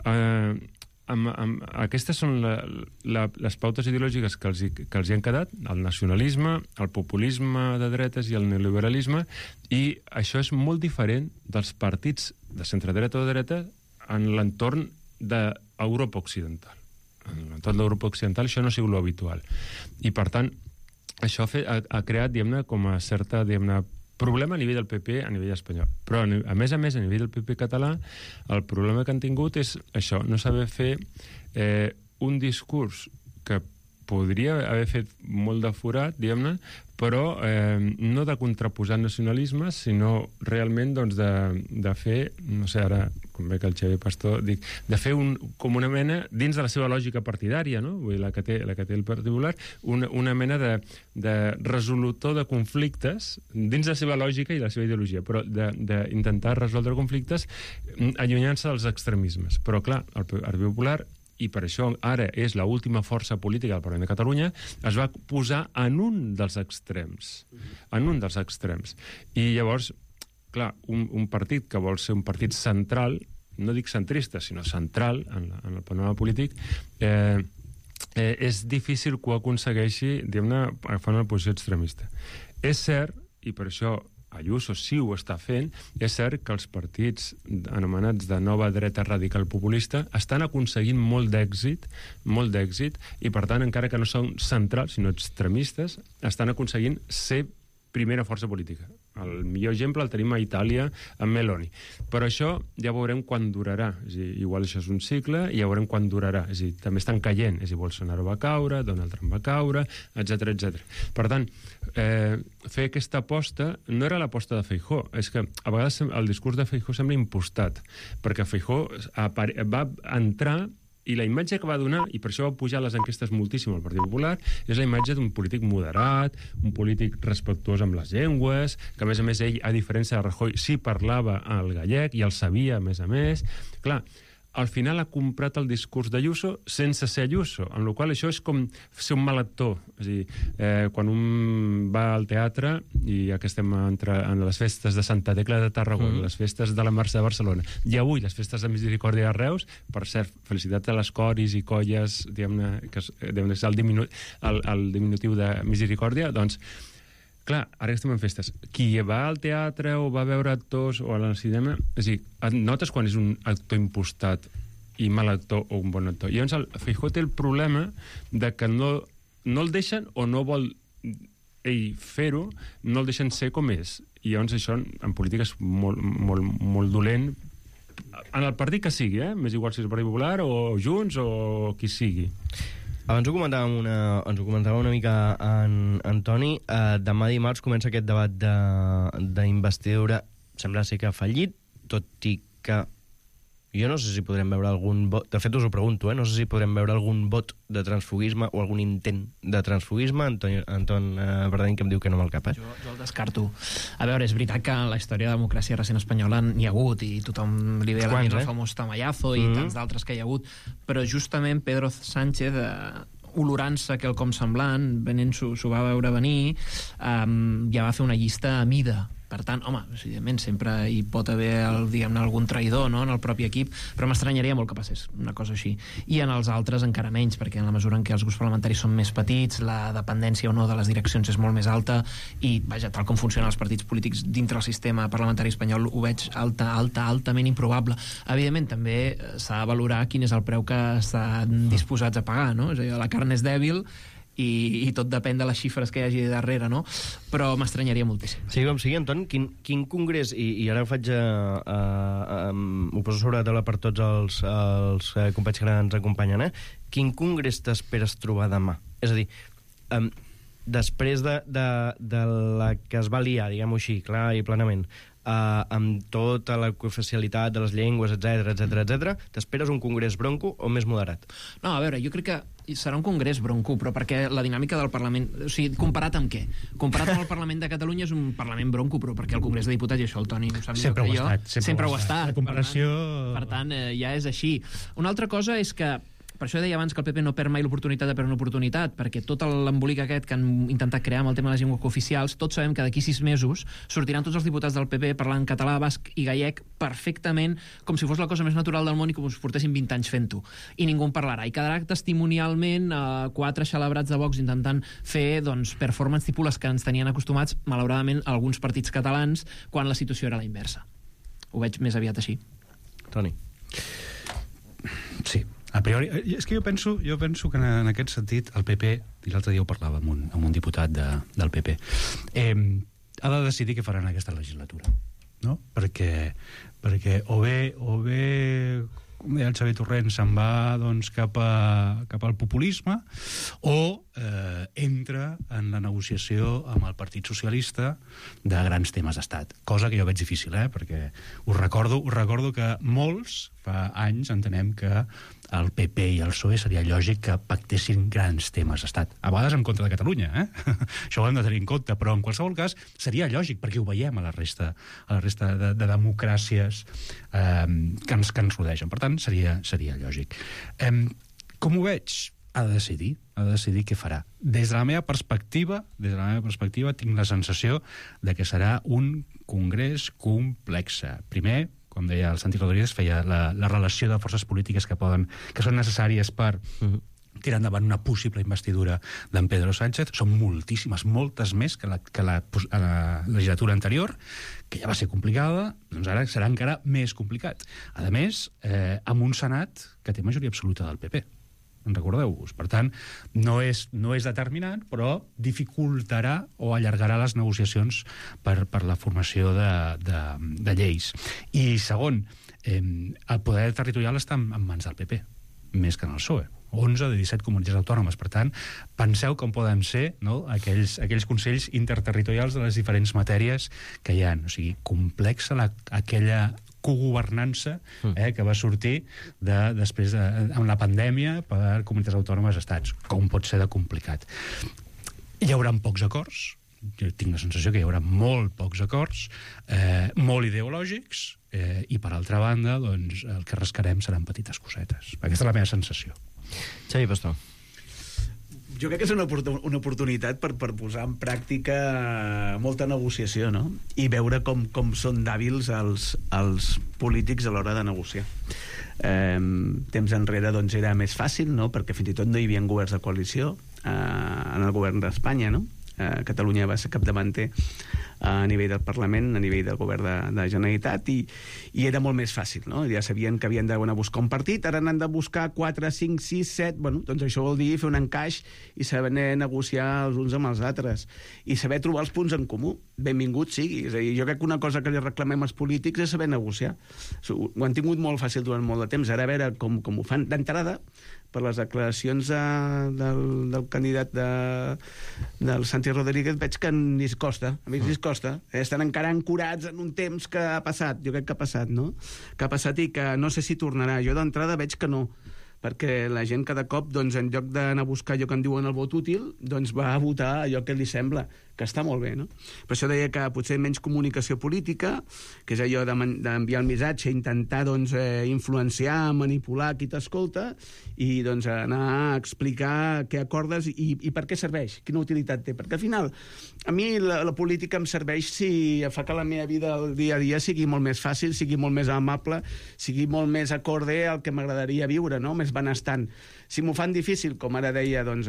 aquestes són les pautes ideològiques que els hi han quedat, el nacionalisme, el populisme de dretes i el neoliberalisme, i això és molt diferent dels partits de centre-dreta o de dreta en l'entorn d'Europa Occidental. En l'entorn d'Europa Occidental això no ha sigut l'habitual. I, per tant, això ha creat, diguem-ne, com a certa, diguem-ne, problema a nivell del PP a nivell espanyol. Però, a més, a nivell del PP català, el problema que han tingut és això, no saber fer un discurs que podria haver fet molt de forat, diguem-ne, però no de contraposar nacionalismes, sinó realment de fer, no sé, ara, com veig el Xavier Pastor, dic, de fer com una mena, dins de la seva lògica partidària, no? Vull dir, la que té el Partit Popular, una mena de resolutor de conflictes dins de la seva lògica i la seva ideologia, però d'intentar resoldre conflictes allunyant-se dels extremismes. Però, clar, el Partit Popular, i per això ara és l'última força política del Parlament de Catalunya, es va posar en un dels extrems. En un dels extrems. I llavors, clar, un partit que vol ser un partit central, no dic centrista, sinó central en el panorama polític, és difícil que ho aconsegueixi, diguem-ne, agafant una posició extremista. És cert, i per això Ayuso sí ho està fent, és cert que els partits anomenats de nova dreta radical populista estan aconseguint molt d'èxit, i per tant, encara que no són centrals, sinó extremistes, estan aconseguint ser primera força política. El millor exemple el tenim a Itàlia amb Meloni. Però això ja veurem quan durarà. És a dir, igual això és un cicle i ja veurem quan durarà. És a dir, també estan caient. És a dir, Bolsonaro va caure, Donald Trump va caure, etc etc. Per tant, fer aquesta aposta no era l'aposta de Feijóo. És que a vegades el discurs de Feijóo sembla impostat, perquè Feijóo va entrar i la imatge que va donar, i per això va pujar les enquestes moltíssim al Partit Popular, és la imatge d'un polític moderat, un polític respectuós amb les llengües, que a més ell, a diferència de Rajoy, sí parlava el gallec i el sabia a més. Clar, al final ha comprat el discurs d'Ayuso sense ser Ayuso, en la qual això és com ser un mal actor. És a dir, quan un va al teatre, i ja que estem en les festes de Santa Tecla de Tarragona, les festes de la Mercè de Barcelona, i avui les festes de Misericòrdia de Reus, per cert, felicitat a les coris i colles, diguem-ne, que és el diminutiu de Misericòrdia, doncs, clar, ara que estem en festes, qui va al teatre o va a veure actors o al cinema, és a dir, notes quan és un actor impostat i mal actor o un bon actor. I llavors el Feijóo té el problema de que no el deixen o no vol ell fer-ho, no el deixen ser com és. I llavors això en política és molt dolent en el partit que sigui, m'és igual si és el Partit Popular o Junts o qui sigui. Abans ho comentava una mica en Toni. Demà dimarts comença aquest debat d'investidura. Sembla ser que ha fallit, tot i que jo no sé si podrem veure algun vot... De fet, us ho pregunto, no sé si podrem veure algun vot de transfugisme o algun intent de transfugisme. Anton Verdaguer, que em diu que no amb el cap, Jo el descarto. A veure, és veritat que en la història de la democràcia recent espanyola n'hi ha hagut, i tothom li ve a la ment el famós Tamayazo i tants d'altres que hi ha hagut, però justament Pedro Sánchez, olorant-se quelcom semblant, s'ho va veure venir, ja va fer una llista a mida. Per tant, home, evidentment, sempre hi pot haver algun traïdor, no?, en el propi equip, però m'estranyaria molt que passés una cosa així. I en els altres encara menys, perquè en la mesura en què els grups parlamentaris són més petits, la dependència o no de les direccions és molt més alta, i, vaja, tal com funcionen els partits polítics dintre el sistema parlamentari espanyol, ho veig altament improbable. Evidentment, també s'ha de valorar quin és el preu que estan disposats a pagar, no? És a dir, la carn és dèbil, i tot depèn de les xifres que hi hagi darrere, no? Però m'estranyaria moltíssim. Sí, com sigui, Anton, quin congrés, i ara ho poso sobre la taula per tots els companys que ens acompanyen, quin congrés t'esperes trobar demà? És a dir, després de la que es va liar, diguem-ho així, clar i plenament, amb tota la cooficialitat de les llengües, etc, t'esperes un congrés bronco o més moderat? No, a veure, jo crec que serà un congrés bronco, però perquè la dinàmica del Parlament... O sigui, comparat amb què? Comparat amb el Parlament de Catalunya és un Parlament bronco, però perquè el Congrés de Diputats, i això el Toni ho sap millor que jo, sempre ho ha estat. La comparació... Per tant, ja és així. Una altra cosa és que per això deia abans que el PP no perd mai l'oportunitat de perdre una oportunitat, perquè tot l'embolic aquest que han intentat crear amb el tema de les llengües cooficials, tots sabem que d'aquí 6 mesos sortiran tots els diputats del PP parlant català, basc i gallec perfectament, com si fos la cosa més natural del món i com si portessin 20 anys fent-ho. I ningú en parlarà. I quedarà testimonialment 4 xalabrats de Vox intentant fer, doncs, performance tipus les que ens tenien acostumats, malauradament, alguns partits catalans, quan la situació era la inversa. Ho veig més aviat així. Toni. Sí. A priori, és que jo penso que en aquest sentit el PP, i l'altre dia ho parlava amb un diputat del PP, ha de decidir què farà en aquesta legislatura, no? Perquè o bé com deia el Xavier Torrent, se'n va doncs, cap al populisme, o entra en la negociació amb el Partit Socialista de grans temes d'estat, cosa que jo veig difícil, perquè us recordo que molts fa anys entenem que el PP i el PSOE seria lògic que pactessin grans temes d'estat. A vegades en contra de Catalunya, Això ho hem de tenir en compte, però en qualsevol cas seria lògic, perquè ho veiem a la resta de democràcies que ens rodegen. Per tant, seria lògic. Com ho veig? Ha de decidir què farà. Des de la meva perspectiva, tinc la sensació de que serà un congrés complex. Primer, com deia el Santi Rodríguez, feia la relació de forces polítiques que són necessàries per tirar endavant una possible investidura d'en Pedro Sánchez. Són moltíssimes, moltes més que la legislatura anterior, que ja va ser complicada, doncs ara serà encara més complicat. A més, amb un Senat que té majoria absoluta del PP. recordeu-vos. Per tant, no és determinant, però dificultarà o allargarà les negociacions per la formació de lleis. I segon, el poder territorial està en mans del PP, més que en el PSOE. 11 de 17 comunitats autònomes. Per tant, penseu com poden ser, no, aquells consells interterritorials de les diferents matèries que hi ha. O sigui, complexa aquella cogovernança que va sortir després amb la pandèmia per comunitats autònomes estats, com pot ser de complicat. Hi haurà pocs acords, jo tinc la sensació que hi haurà molt pocs acords, molt ideològics, i per altra banda, doncs, el que rascarem seran petites cosetes. Aquesta és la meva sensació. Xavi Pastor. Jo crec que és una oportunitat per posar en pràctica molta negociació, no? I veure com són d'hàbils els polítics a l'hora de negociar. Temps enrere doncs, era més fàcil, no? Perquè fins i tot no hi havia governs de coalició en el govern d'Espanya, no? Catalunya va ser capdavanter a nivell del Parlament, a nivell del govern de la Generalitat, i era molt més fàcil, no? Ja sabien que havien d'anar a buscar un partit, ara n'han de buscar 4, 5, 6, 7... Bueno, doncs això vol dir fer un encaix i saber negociar els uns amb els altres i saber trobar els punts en comú. Benvingut sigui. És a dir, jo crec que una cosa que li reclamem als polítics és saber negociar. Ho han tingut molt fàcil durant molt de temps. Ara a veure com ho fan. D'entrada, per les declaracions del candidat del Santi Rodríguez, veig que ni es costa. A mi ni es costa. Estan encara ancorats en un temps que ha passat. Jo crec que ha passat, no? Que ha passat i que no sé si tornarà. Jo d'entrada veig que no, perquè la gent cada cop, doncs, en lloc d'anar a buscar allò que en diuen el vot útil, doncs va a votar allò que li sembla, que està molt bé, no? Per això deia que potser menys comunicació política, que és allò d'enviar el missatge, intentar, doncs, influenciar, manipular qui t'escolta, i, doncs, anar a explicar què acordes i per què serveix, quina utilitat té. Perquè, al final, a mi la política em serveix si fa que la meva vida el dia a dia sigui molt més fàcil, sigui molt més amable, sigui molt més acorde al que m'agradaria viure, no? Més benestant. Si m'ho fan difícil, com ara deia doncs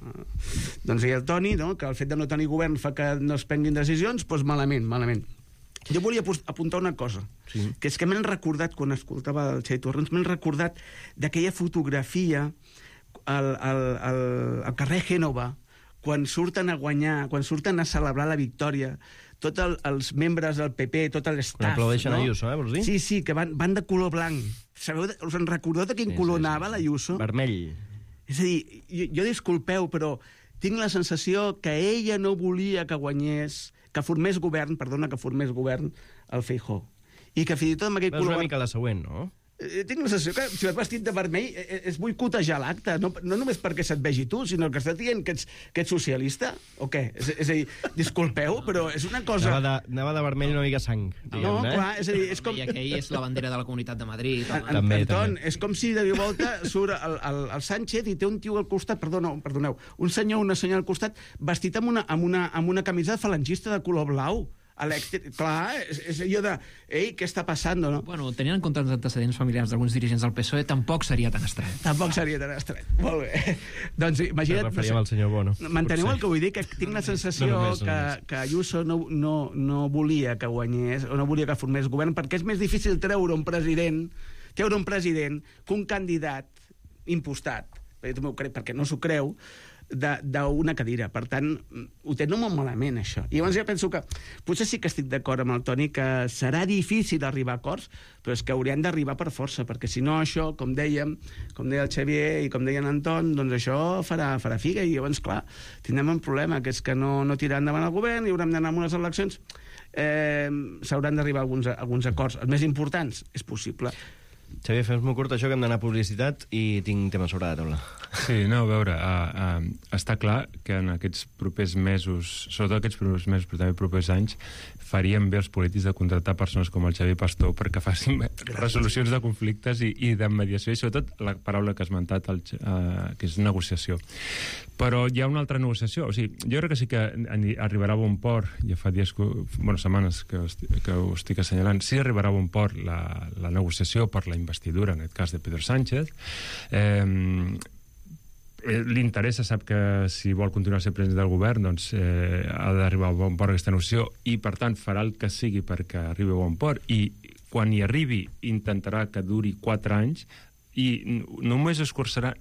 el Toni, no? Que el fet de no tenir govern fa que no es prenguin decisions, doncs malament. Jo volia apuntar una cosa, que és que m'he recordat, quan escoltava el Xavi Torrents, m'he recordat d'aquella fotografia al carrer Gènova, quan surten a guanyar, quan surten a celebrar la victòria, tots els membres del PP, tot l'estaf... Aplaudeixen Ayuso, vols dir? Sí, que van de color blanc. Sabeu, us en recordeu de quin color anava l'Ayuso? Vermell. És a dir, jo disculpeu, però tinc la sensació que ella no volia que guanyés, que formés govern el Feijóo. I que fins i tot amb aquell color... És una mica la següent, no? Tinc la sensació que si vas vestit de vermell és boicotejar l'acte, no només perquè se't vegi tu, sinó que estàs dient que ets socialista, o què? És a dir, disculpeu, però és una cosa... Anava de vermell una mica sang, diguem, clar, és a dir, és com... I aquell és la bandera de la Comunitat de Madrid. També. És com si de volta surt el Sánchez i té un tio al costat, perdoneu, un senyor o una senyora al costat vestit amb una camisa falangista de color blau. Clar, és allò de... Ei, què està passant, no? Bueno, tenint en compte els antecedents familiars d'alguns dirigents del PSOE, tampoc seria tan estrany. Molt bé. Doncs imagina't... Ens referíem al senyor Bono. Manteneu el que vull dir, que tinc la sensació que Ayuso no volia que guanyés, o no volia que formés govern, perquè és més difícil treure un president que un candidat impostat, perquè no s'ho creu, d'una cadira. Per tant, ho tenen molt malament, això. I llavors jo penso que potser sí que estic d'acord amb el Toni que serà difícil arribar a acords, però és que haurien d'arribar per força, perquè si no això, com deia el Xavier i com deia en Anton, doncs això farà figa, i llavors, clar, tindrem un problema, que és que no tirarà endavant el govern i haurem d'anar a unes eleccions. S'hauran d'arribar a alguns acords. Els més importants, és possible. Xavier, fes-m'ho curt, això que hem d'anar a publicitat i tinc temes sobre la taula. Sí, no, a veure, està clar que en aquests propers mesos, sobretot aquests propers mesos, però també propers anys, farien bé els polítics de contractar persones com el Xavier Pastor perquè facin resolucions de conflictes i de mediació, i sobretot la paraula que has esmentat, que és negociació. Però hi ha una altra negociació. O sigui, jo crec que sí que arribarà a bon port, ja fa dies, setmanes que ho estic assenyalant, sí arribarà a bon port la negociació per la investidura, en aquest cas de Pedro Sánchez. Li interessa, sap que si vol continuar sent president del govern, doncs ha d'arribar a bon port aquesta negociació, i per tant farà el que sigui perquè arribi a bon port, i quan hi arribi intentarà que duri 4 anys, i només es cursarà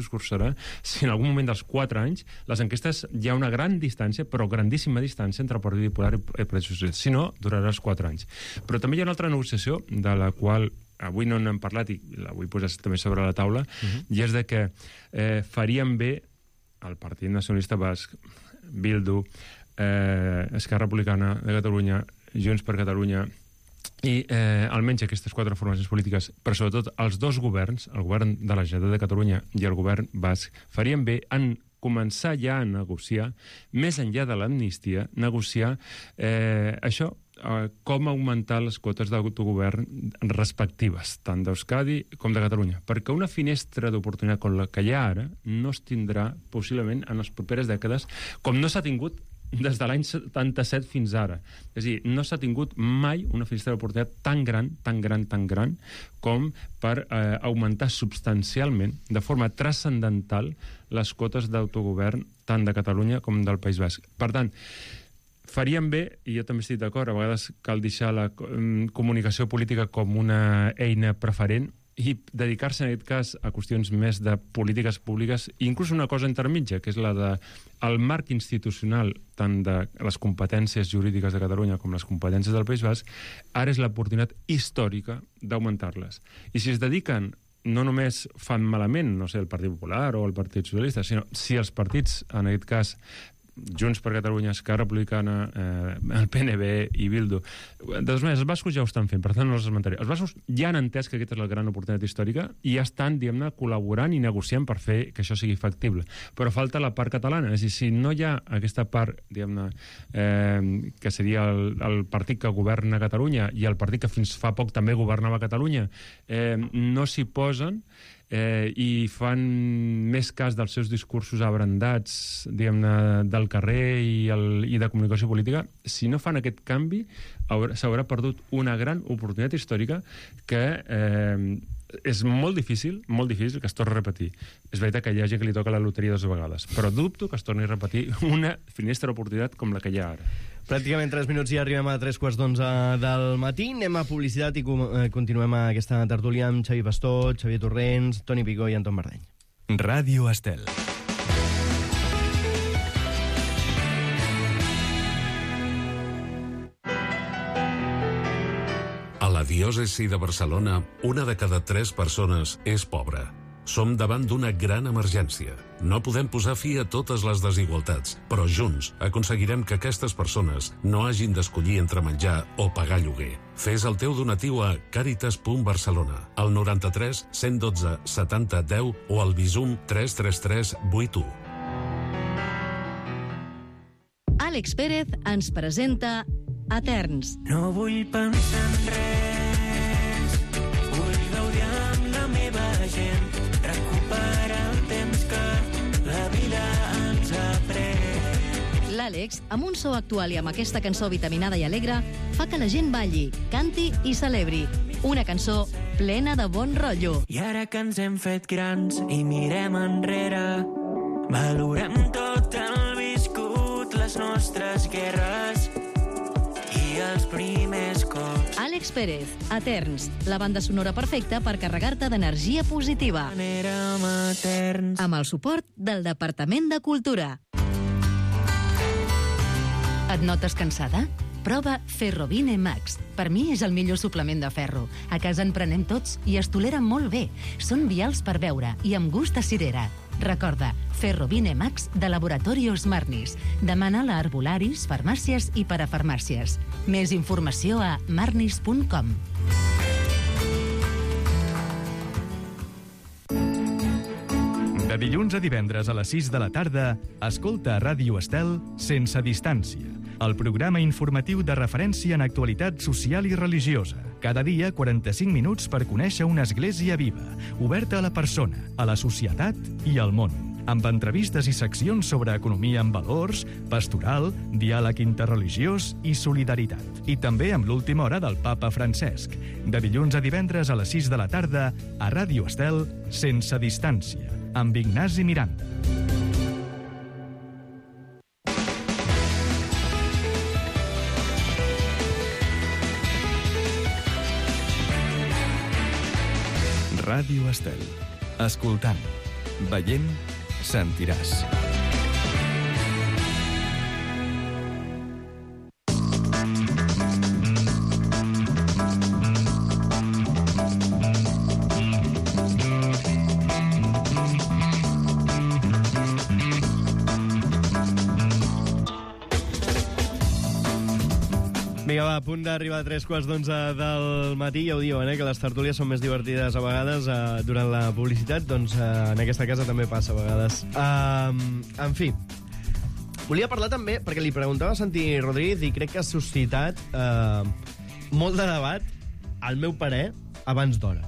si en algun moment dels 4 anys les enquestes hi ha una gran distància, però grandíssima distància entre el Partit Popular i el Partit Socialista. Si no, durarà els 4 anys. Però també hi ha una altra negociació de la qual avui no n'hem parlat i la vull posar també sobre la taula, i és de que farien bé el Partit Nacionalista Basc, Bildu, Esquerra Republicana de Catalunya, Junts per Catalunya, i almenys aquestes 4 formacions polítiques, però sobretot els 2 governs, el govern de la Generalitat de Catalunya i el govern basc, farien bé en començar ja a negociar, més enllà de l'amnistia, negociar això, com augmentar les quotes d'autogovern respectives, tant d'Euskadi com de Catalunya. Perquè una finestra d'oportunitat com la que hi ha ara no es tindrà possiblement en les properes dècades, com no s'ha tingut des de l'any 77 fins ara. És a dir, no s'ha tingut mai una finestra d'oportunitat tan gran com per augmentar substancialment, de forma transcendental, les quotes d'autogovern tant de Catalunya com del País Basc. Per tant, farien bé, i jo també estic d'acord, a vegades cal deixar la comunicació política com una eina preferent i dedicar-se, en aquest cas, a qüestions més de polítiques públiques, i inclús una cosa intermitja, que és la de el marc institucional, tant de les competències jurídiques de Catalunya com les competències del País Basc, ara és l'oportunitat històrica d'augmentar-les. I si es dediquen, no només fan malament, no sé, el Partit Popular o el Partit Socialista, sinó si els partits, en aquest cas, Junts per Catalunya, Esquerra Republicana, el PNB i Bildu. De totes maneres, els bascos ja ho estan fent, per tant no els esmentaré. Els bascos ja han entès que aquesta és la gran oportunitat històrica i ja estan, diguem-ne, col·laborant i negociant per fer que això sigui factible. Però falta la part catalana. És a dir, si no hi ha aquesta part, diguem-ne, que seria el partit que governa Catalunya i el partit que fins fa poc també governava Catalunya, no s'hi posen i fan més cas dels seus discursos abrandats, diguem-ne, del carrer i de comunicació política. Si no fan aquest canvi, s'haurà perdut una gran oportunitat històrica que és molt difícil que es torni a repetir. És veritat que hi ha gent que li toca la loteria 2 vegades, però dubto que es torni a repetir una finestra d'oportunitat com la que hi ha ara. Pràcticament 3 minuts i arribem a 3:15 del matí. Anem a publicitat i continuem aquesta tertúlia amb Xavi Pastor, Xavier Torrents, Toni Picó i Anton Mardeny. Ràdio Estel. A la diòcesi de Barcelona, 1 de cada 3 persones és pobra. Som davant d'una gran emergència. No podem posar fi a totes les desigualtats, però junts aconseguirem que aquestes persones no hagin d'escollir entre menjar o pagar lloguer. Fes el teu donatiu a Càritas.Barcelona, al 93 112 70 10 o al Bizum 333 81. Àlex Pérez ens presenta Eterns. No vull pensar en res, vull gaudir amb la meva gent, recuperar el temps que la vida ens ha pres. L'Àlex, amb un so actual i amb aquesta cançó vitaminada i alegre, fa que la gent balli, canti i celebri. Una cançó plena de bon rotllo. I ara que ens hem fet grans i mirem enrere, valorem tot el viscut, les nostres guerres i els primers cops. Àlex Pérez, Eterns, la banda sonora perfecta per carregar-te d'energia positiva. Érem eterns. Amb el suport del Departament de Cultura. Et notes cansada? Prova Ferrovine Max. Per mi és el millor suplement de ferro. A casa en prenem tots i es toleren molt bé. Són vials per beure i amb gust a cirera. Recorda, Ferrovine Max de Laboratorios Marnis. Demana-la a herbolaris, farmàcies i parafarmàcies. Més informació a marnis.com. De dilluns a divendres a les 6 de la tarda, escolta a Ràdio Estel Sense Distància, el programa informatiu de referència en actualitat social i religiosa. Cada dia, 45 minuts per conèixer una església viva, oberta a la persona, a la societat i al món. Amb entrevistes i seccions sobre economia amb valors, pastoral, diàleg interreligiós i solidaritat. I també amb l'última hora del papa Francesc. De dilluns a divendres a les 6 de la tarda, a Ràdio Estel, Sense Distància, amb Ignasi Miranda. Ràdio Estel. Escoltant, veient, sentiràs. Vinga, va, a punt d'arribar a 3:15 del matí. Ja ho diuen, que les tertúlies són més divertides a vegades durant la publicitat. Doncs en aquesta casa també passa a vegades. En fi, volia parlar també, perquè li preguntava a Santi Rodríguez i crec que ha suscitat molt de debat, al meu parer, abans d'hora.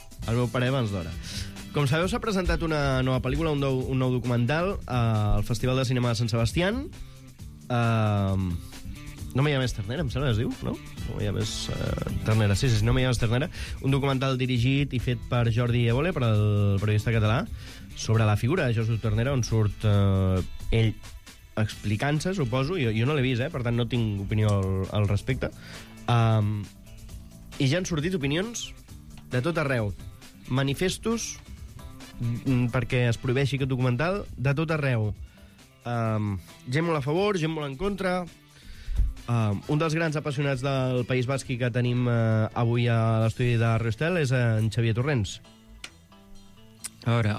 Com sabeu, s'ha presentat una nova pel·lícula, un nou documental al Festival de Cinema de Sant Sebastián. No me llames Ternera, em sembla que es diu, no? No me llames Ternera, sí, no me llames Ternera. Un documental dirigit i fet per Jordi Évole, per el periodista català, sobre la figura de Jesús Ternera, on surt ell explicant-se, suposo. Jo no l'he vist, per tant no tinc opinió al respecte. I ja han sortit opinions de tot arreu. Manifestos perquè es prohibeixi aquest documental de tot arreu. Gent molt a favor, gent molt en contra. Un dels grans apassionats del País Basc que tenim avui a l'estudi de Ràdio Estel és en Xavier Torrents. A veure,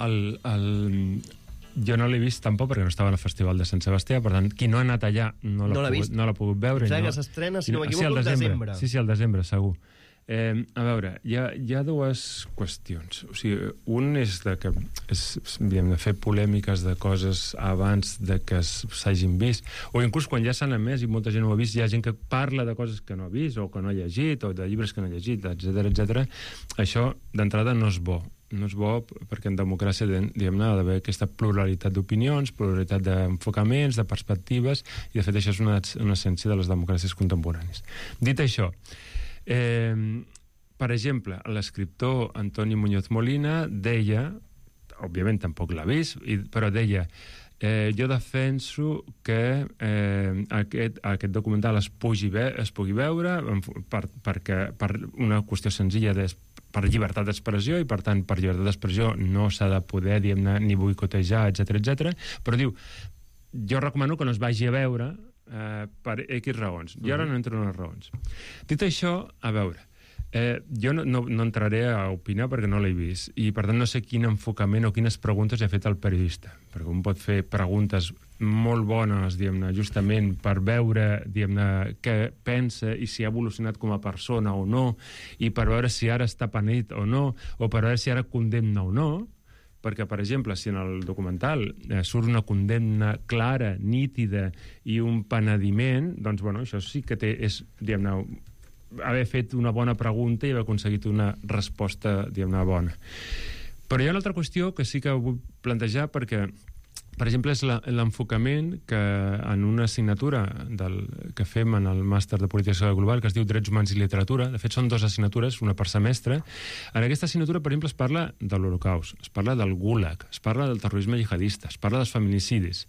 jo no l'he vist tampoc perquè no estava al Festival de Sant Sebastià, per tant, qui no ha anat allà no l'ha pogut veure. Que s'estrena, si no m'equivoco, al desembre. Sí, al desembre, segur. A veure, hi ha dues qüestions. O sigui, un és de fer polèmiques de coses abans de que s'hagin vist, o inclús quan ja s'han emès i molta gent ho ha vist, hi ha gent que parla de coses que no ha vist o que no ha llegit, o de llibres que no ha llegit, etc. Això, d'entrada, no és bo. No és bo perquè en democràcia, diguem-ne, ha d'haver aquesta pluralitat d'opinions, pluralitat d'enfocaments, de perspectives, i de fet això és una essència de les democràcies contemporànies. Dit això, per exemple, l'escriptor Antoni Muñoz Molina deia, òbviament tampoc l'ha vist, però deia jo defenso que aquest documental es pugui veure per una qüestió senzilla per llibertat d'expressió, i per tant per llibertat d'expressió no s'ha de poder, diguem-ne, ni boicotejar, etc. Però diu, jo recomano que no es vagi a veure per X raons. Jo ara no entro en les raons. Dit això, a veure, jo no entraré a opinar perquè no l'he vist, i per tant no sé quin enfocament o quines preguntes ha fet el periodista, perquè un pot fer preguntes molt bones, diguem-ne, justament per veure, diguem-ne, què pensa i si ha evolucionat com a persona o no, i per veure si ara està penedit o no, o per veure si ara condemna o no. Perquè, per exemple, si en el documental surt una condemna clara, nítida i un penediment, doncs, bueno, això sí que és, diguem-ne, haver fet una bona pregunta i haver aconseguit una resposta, diguem-ne, bona. Però hi ha una altra qüestió que sí que vull plantejar perquè, per exemple, és l'enfocament que en una assignatura que fem en el màster de política global, que es diu Drets Humans i Literatura, de fet són 2 assignatures, una per semestre. En aquesta assignatura, per exemple, es parla de l'Holocaust, es parla del Gulag, es parla del terrorisme jihadista, es parla dels feminicidis.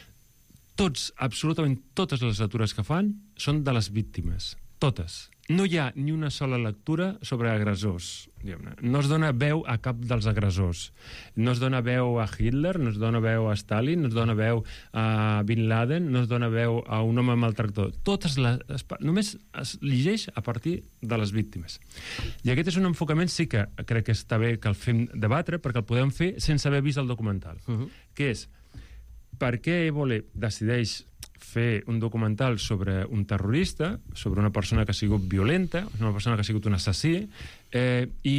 Absolutament totes les lectures que fan són de les víctimes, totes. No hi ha ni una sola lectura sobre agressors. No es dona veu a cap dels agressors. No es dona veu a Hitler, no es dona veu a Stalin, no es dona veu a Bin Laden, no es dona veu a un home maltractador. Només es llegeix a partir de les víctimes. I aquest és un enfocament, sí que crec que està bé que el fem debatre, perquè el podem fer sense haver vist el documental. Que és, per què Évole decideix fer un documental sobre un terrorista, sobre una persona que ha sigut violenta, una persona que ha sigut un assassí, i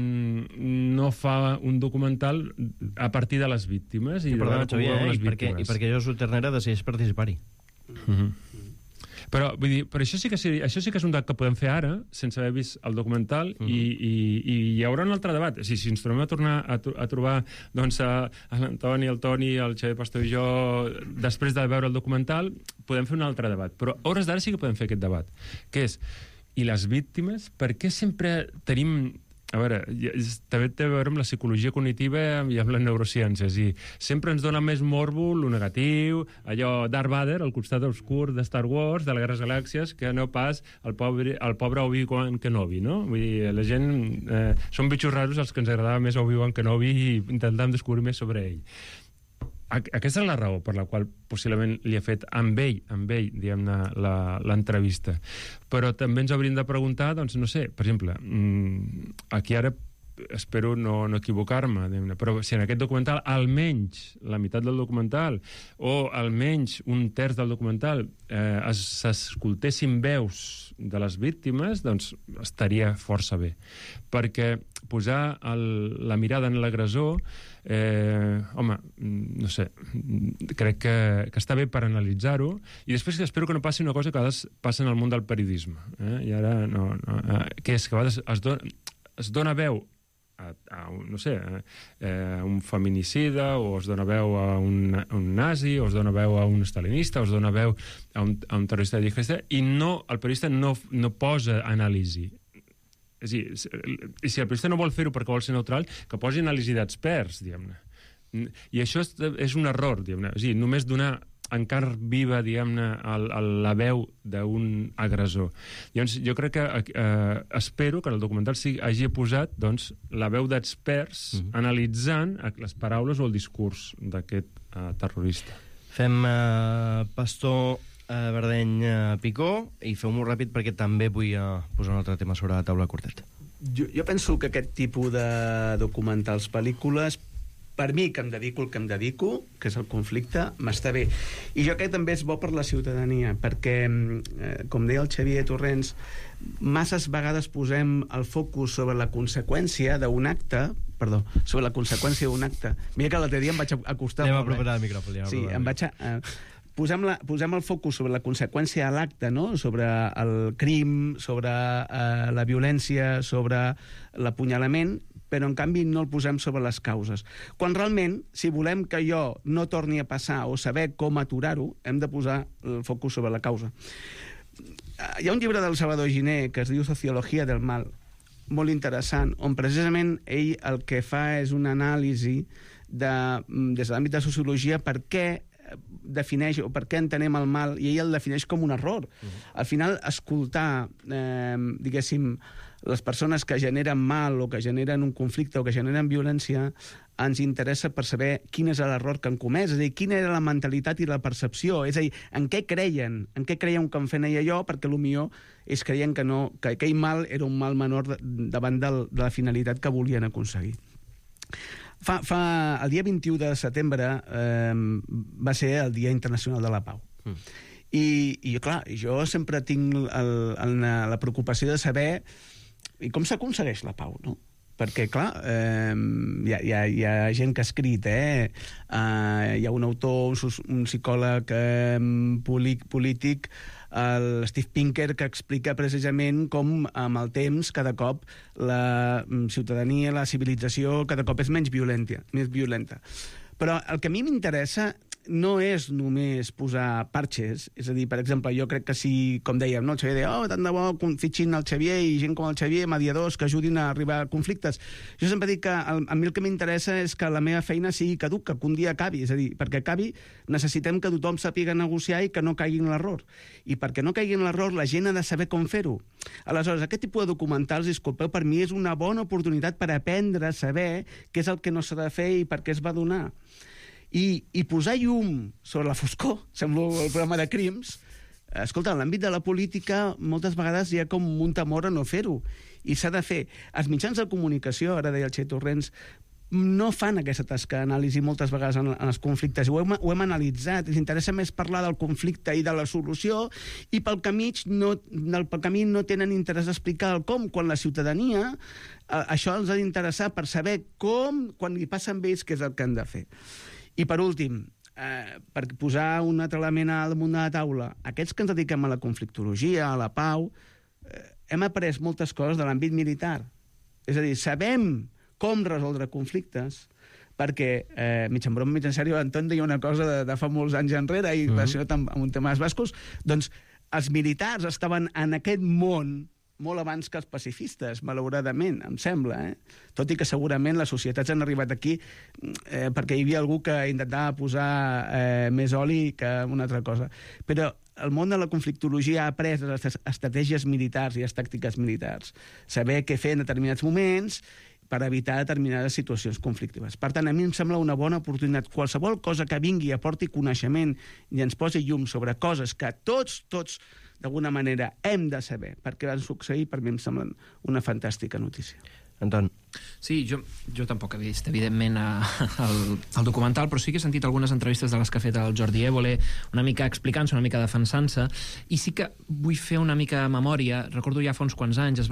no fa un documental a partir de les víctimes. I perquè Jesús Ternera decideix participar-hi. Però, vull dir, això sí que és un debat que podem fer ara, sense haver vist el documental, i hi haurà un altre debat. Si ens tornem a tornar a trobar doncs, l'Antoni, el Toni, el Xavier Pastor i jo, després de veure el documental, podem fer un altre debat. Però a hores d'ara sí que podem fer aquest debat, que és, i les víctimes, per què sempre tenim a veure, també té a veure amb la psicologia cognitiva i amb les neurociències, i sempre ens dona més morbo lo negatiu, allò Darth Vader, al costat obscur de Star Wars, de la Guerra de les Galàxies, que no pas el pobre Obi-Wan Kenobi, no? Vull dir, la gent... són bitxos raros els que ens agradava més Obi-Wan Kenobi i intentàvem descobrir més sobre ell. Aquesta és la raó per la qual possiblement li ha fet amb ell, diguem-ne, l'entrevista. Però també ens hauríem de preguntar, doncs, no sé, per exemple, aquí ara espero no equivocar-me, però si en aquest documental almenys la meitat del documental o almenys un terç del documental s'escoltessin veus de les víctimes, doncs estaria força bé. Perquè posar la mirada en l'agressor, home, no sé, crec que està bé per analitzar-ho, i després espero que no passi una cosa que a vegades passa en el món del periodisme, i ara no, que és que a vegades es dona veu a un feminicida, o es dona veu a un nazi, o es dona veu a un stalinista, o es dona veu a un terrorista jihadista, i el periodista no posa anàlisi. És a dir, si el periodista no vol fer-ho perquè vol ser neutral, que posi anàlisi d'experts, diguem-ne. I això és un error, diguem-ne. És a dir, només donar encara viva, diguem-ne, la veu d'un agressor. Llavors, jo crec que espero que en el documental hagi posat, doncs, la veu d'experts analitzant les paraules o el discurs d'aquest terrorista. Fem Pastor Verdeny Picó, i feu-m'ho ràpid perquè també vull posar un altre tema sobre la taula curtet. Jo penso que aquest tipus de documentals, pel·lícules, per mi, que em dedico el que em dedico, que és el conflicte, m'està bé. I jo crec que també és bo per la ciutadania, perquè, com deia el Xavier Torrents, masses vegades posem el focus sobre la conseqüència d'un acte, sobre la conseqüència d'un acte. Mira que l'altre dia em vaig acostar... Anem a apropar el micròfon. Sí, em vaig posem el focus sobre la conseqüència de l'acte, no? Sobre el crim, sobre la violència, sobre l'apunyalament, però en canvi no el posem sobre les causes. Quan realment, si volem que allò no torni a passar o saber com aturar-ho, hem de posar el focus sobre la causa. Hi ha un llibre del Salvador Giner que es diu Sociologia del mal, molt interessant, on precisament ell el que fa és una anàlisi des de l'àmbit de sociologia per què defineix o per què entenem el mal, i ell el defineix com un error. Al final, escoltar, diguéssim, les persones que generen mal o que generen un conflicte o que generen violència, ens interessa per saber quin és l'error que han comès, és a dir, quina era la mentalitat i la percepció, és a dir, en què creien que en feien allò, perquè potser ells creien que aquell mal era un mal menor davant de la finalitat que volien aconseguir. El dia 21 de setembre va ser el Dia Internacional de la Pau. I clar, jo sempre tinc la preocupació de saber com s'aconsegueix la pau, no? Perquè, clar, hi ha gent que ha escrit, hi ha un autor, un psicòleg polític, el Steve Pinker, que explica precisament com amb el temps cada cop la ciutadania, la civilització cada cop és menys violenta. Però el que a mi m'interessa no és només posar parxes, és a dir, per exemple, jo crec que si, com dèiem, no, el Xavier deia, tant de bo fitxin el Xavier i gent com el Xavier, mediadors, que ajudin a arribar a conflictes. Jo sempre dic que a mi el que m'interessa és que la meva feina sigui caduca, que un dia acabi, és a dir, perquè acabi necessitem que tothom sàpiga negociar i que no caigui en l'error. I perquè no caigui en l'error, la gent ha de saber com fer-ho. Aleshores, aquest tipus de documentals, disculpeu, per mi és una bona oportunitat per aprendre a saber què és el que no s'ha de fer i per què es va donar. I posar llum sobre la foscor, sembla el programa de crims. Escolta, en l'àmbit de la política moltes vegades hi ha com un temor a no fer-ho, i s'ha de fer. Els mitjans de comunicació, ara deia el Xavier Torrents, no fan aquesta tasca d'anàlisi moltes vegades en els conflictes. Ho hem analitzat. Els interessa més parlar del conflicte i de la solució, i pel camí no tenen interès d'explicar el com, quan la ciutadania això els ha d'interessar per saber com, quan li passa amb ells, què és el que han de fer. I per últim, per posar un altre element al damunt de la taula, aquests que ens dediquem a la conflictologia, a la pau, hem après moltes coses de l'àmbit militar. És a dir, sabem com resoldre conflictes, perquè, mig en broma, mig en sèrio, Anton deia una cosa de fa molts anys enrere, i relacionat amb un tema dels bascos, doncs els militars estaven en aquest món molt abans que els pacifistes, malauradament, em sembla. Tot i que segurament les societats han arribat aquí perquè hi havia algú que intentava posar més oli que una altra cosa. Però el món de la conflictologia ha après les estratègies militars i les tàctiques militars. Saber què fer en determinats moments per evitar determinades situacions conflictives. Per tant, a mi em sembla una bona oportunitat. Qualsevol cosa que vingui, aporti coneixement i ens posi llum sobre coses que tots, d'alguna manera, hem de saber perquè van succeir, per mi em semblen una fantàstica notícia. Anton. Sí, jo tampoc he vist, evidentment, el documental, però sí que he sentit algunes entrevistes de les que ha fet el Jordi Évole, una mica explicant-se, una mica defensant-se, i sí que vull fer una mica de memòria. Recordo ja fa uns quants anys es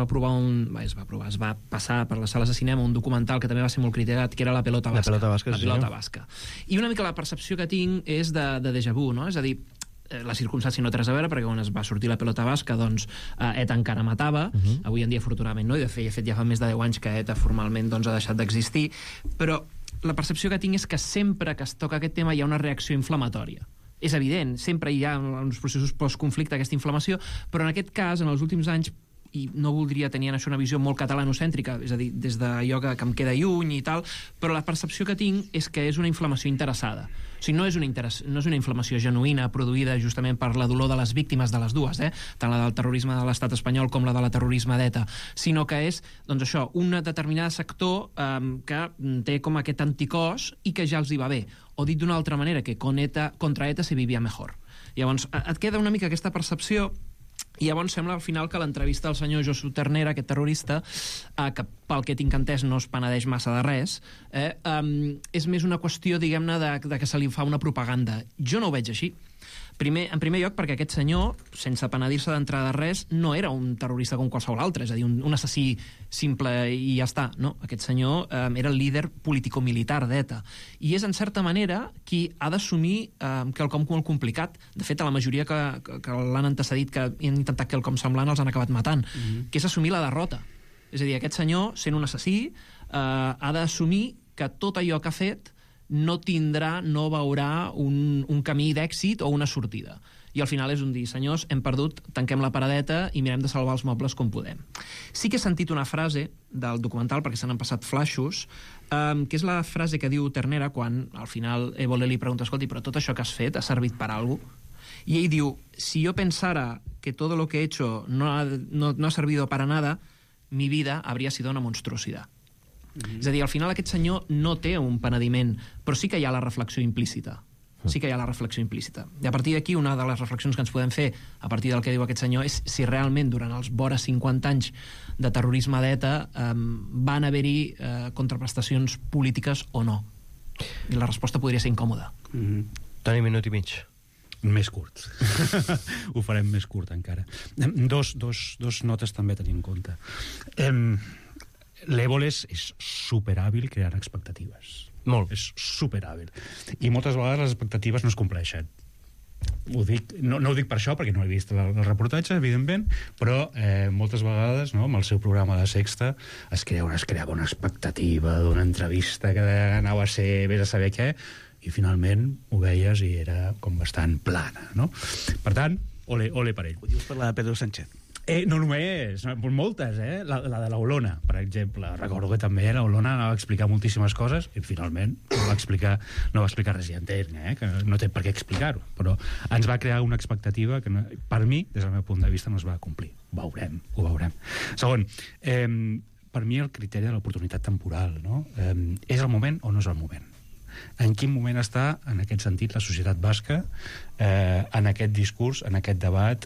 va passar per les sales de cinema un documental que també va ser molt criticat, que era La pelota basca. La pelota basca. I una mica la percepció que tinc és de déjà vu, no? És a dir, la circumstància no té res a veure, perquè quan es va sortir La pelota basca, doncs ETA encara matava, avui en dia afortunadament no, i de fet ja fa més de 10 anys que ETA formalment doncs, ha deixat d'existir, però la percepció que tinc és que sempre que es toca aquest tema hi ha una reacció inflamatòria. És evident, sempre hi ha en els processos postconflicte aquesta inflamació, però en aquest cas, en els últims anys, i no voldria tenir això una visió molt catalanocèntrica, és a dir, des d'allò que em queda lluny i tal, però la percepció que tinc és que és una inflamació interessada. O sigui, no és una inflamació genuïna produïda justament per la dolor de les víctimes de les dues, tant la del terrorisme de l'estat espanyol com la de la terrorisme d'ETA, sinó que és, doncs això, un determinat sector que té com aquest anticòs i que ja els hi va bé. O dit d'una altra manera, que contra ETA se vivia mejor. Llavors, et queda una mica aquesta percepció. I llavors sembla al final que l'entrevista del senyor Josu Ternera, aquest terrorista, que pel que tinc entès no es penedeix massa de res, és més una qüestió, diguem-ne, de que se li fa una propaganda. Jo no ho veig així. En primer lloc, perquè aquest senyor, sense penedir-se d'entrada de res, no era un terrorista com qualsevol altre, és a dir, un assassí simple i ja està. No, aquest senyor era el líder político-militar d'ETA. I és, en certa manera, qui ha d'assumir quelcom molt complicat. De fet, a la majoria que l'han antecedit, que han intentat quelcom semblant, els han acabat matant, que és assumir la derrota. És a dir, aquest senyor, sent un assassí, ha d'assumir que tot allò que ha fet no veurà un camí d'èxit o una sortida. I al final és un dir, senyors, hem perdut, tanquem la paradeta i mirem de salvar els mobles com podem. Sí que he sentit una frase del documental, perquè se n'han passat flaixos, que és la frase que diu Ternera quan al final Évole li pregunta, escolti, però tot això que has fet ha servit per alguna cosa? Y ell diu, si yo pensara que todo lo que he hecho no ha servido para nada, mi vida habría sido una monstruosidad. És a dir, al final aquest senyor no té un penediment, però sí que hi ha la reflexió implícita. Sí que hi ha la reflexió implícita. I a partir d'aquí, una de les reflexions que ens podem fer a partir del que diu aquest senyor és si realment durant els vora 50 anys de terrorisme d'ETA van haver-hi contraprestacions polítiques o no. I la resposta podria ser incòmoda. Toni, minut i mig. Més curt. Ho farem més curt encara. Dos notes també a tenir en compte. L'Évole és superhàbil creant expectatives. Molt. És superhàbil. I moltes vegades les expectatives no es compleixen. No ho dic per això, perquè no he vist el reportatge, evidentment, però moltes vegades, no, amb el seu programa de Sexta es creava una expectativa d'una entrevista que anava a ser vés a saber què, i finalment ho veies i era com bastant plana, no? Per tant, ole per ell. Ho dius per la de Pedro Sánchez? No només, moltes, la de l'Olona, per exemple. Recordo que també l'Olona anava a explicar moltíssimes coses i finalment no va explicar res, ja entenc, que no té per què explicar-ho, però ens va crear una expectativa que per mi, des del meu punt de vista, no es va complir. Ho veurem. Segon, per mi el criteri de l'oportunitat temporal, no? És el moment o no és el moment? En quin moment està, en aquest sentit, la societat basca en aquest discurs, en aquest debat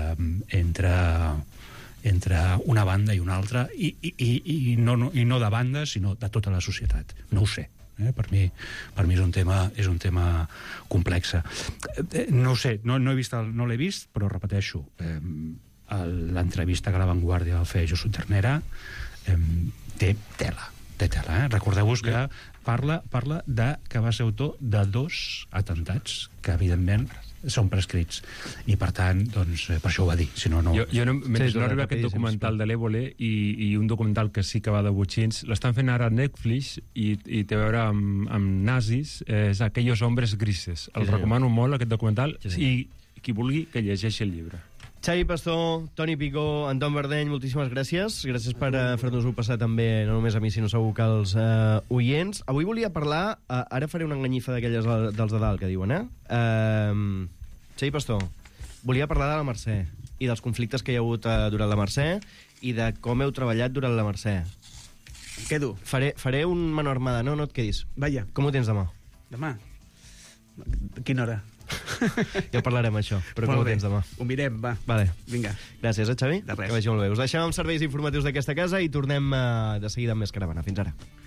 entre una banda i una altra i no de banda, sinó de tota la societat? No ho sé. Per mi és un tema complex. No ho sé, no l'he vist, però repeteixo, l'entrevista que La Vanguardia va fer a Josu Ternera té tela. Recordeu-vos que parla de que va ser autor de 2 atemptats que evidentment són prescrits i per tant, doncs, per això ho va dir, si no, no... Mentre no arriba aquest documental de l'Évole i un documental que sí que va de butxins, l'estan fent ara a Netflix i té a veure amb nazis, és Aquellos hombres grises. El recomano molt, aquest documental, i qui vulgui que llegeixi el llibre. Xavi Pastor, Toni Picó, Anton Verdeny, moltíssimes gràcies. Gràcies per fer-nos-ho passar també, no només a mi, sinó segur que als oients. Avui volia parlar, ara faré una enganyifa d'aquelles dels de dalt que diuen, Xavi Pastor, volia parlar de la Mercè i dels conflictes que hi ha hagut durant la Mercè i de com heu treballat durant la Mercè. Quedo. Faré un mano armada, no et quedis. Vaja. Com ho tens demà? Demà? Quina hora? Ja parlarem això, però com ho tens demà? Ho mirem, va. Vale. Vinga. Gràcies, Xavi? De res. Que vagi molt bé. Us deixem amb serveis informatius d'aquesta casa i tornem de seguida amb més caravana. Fins ara.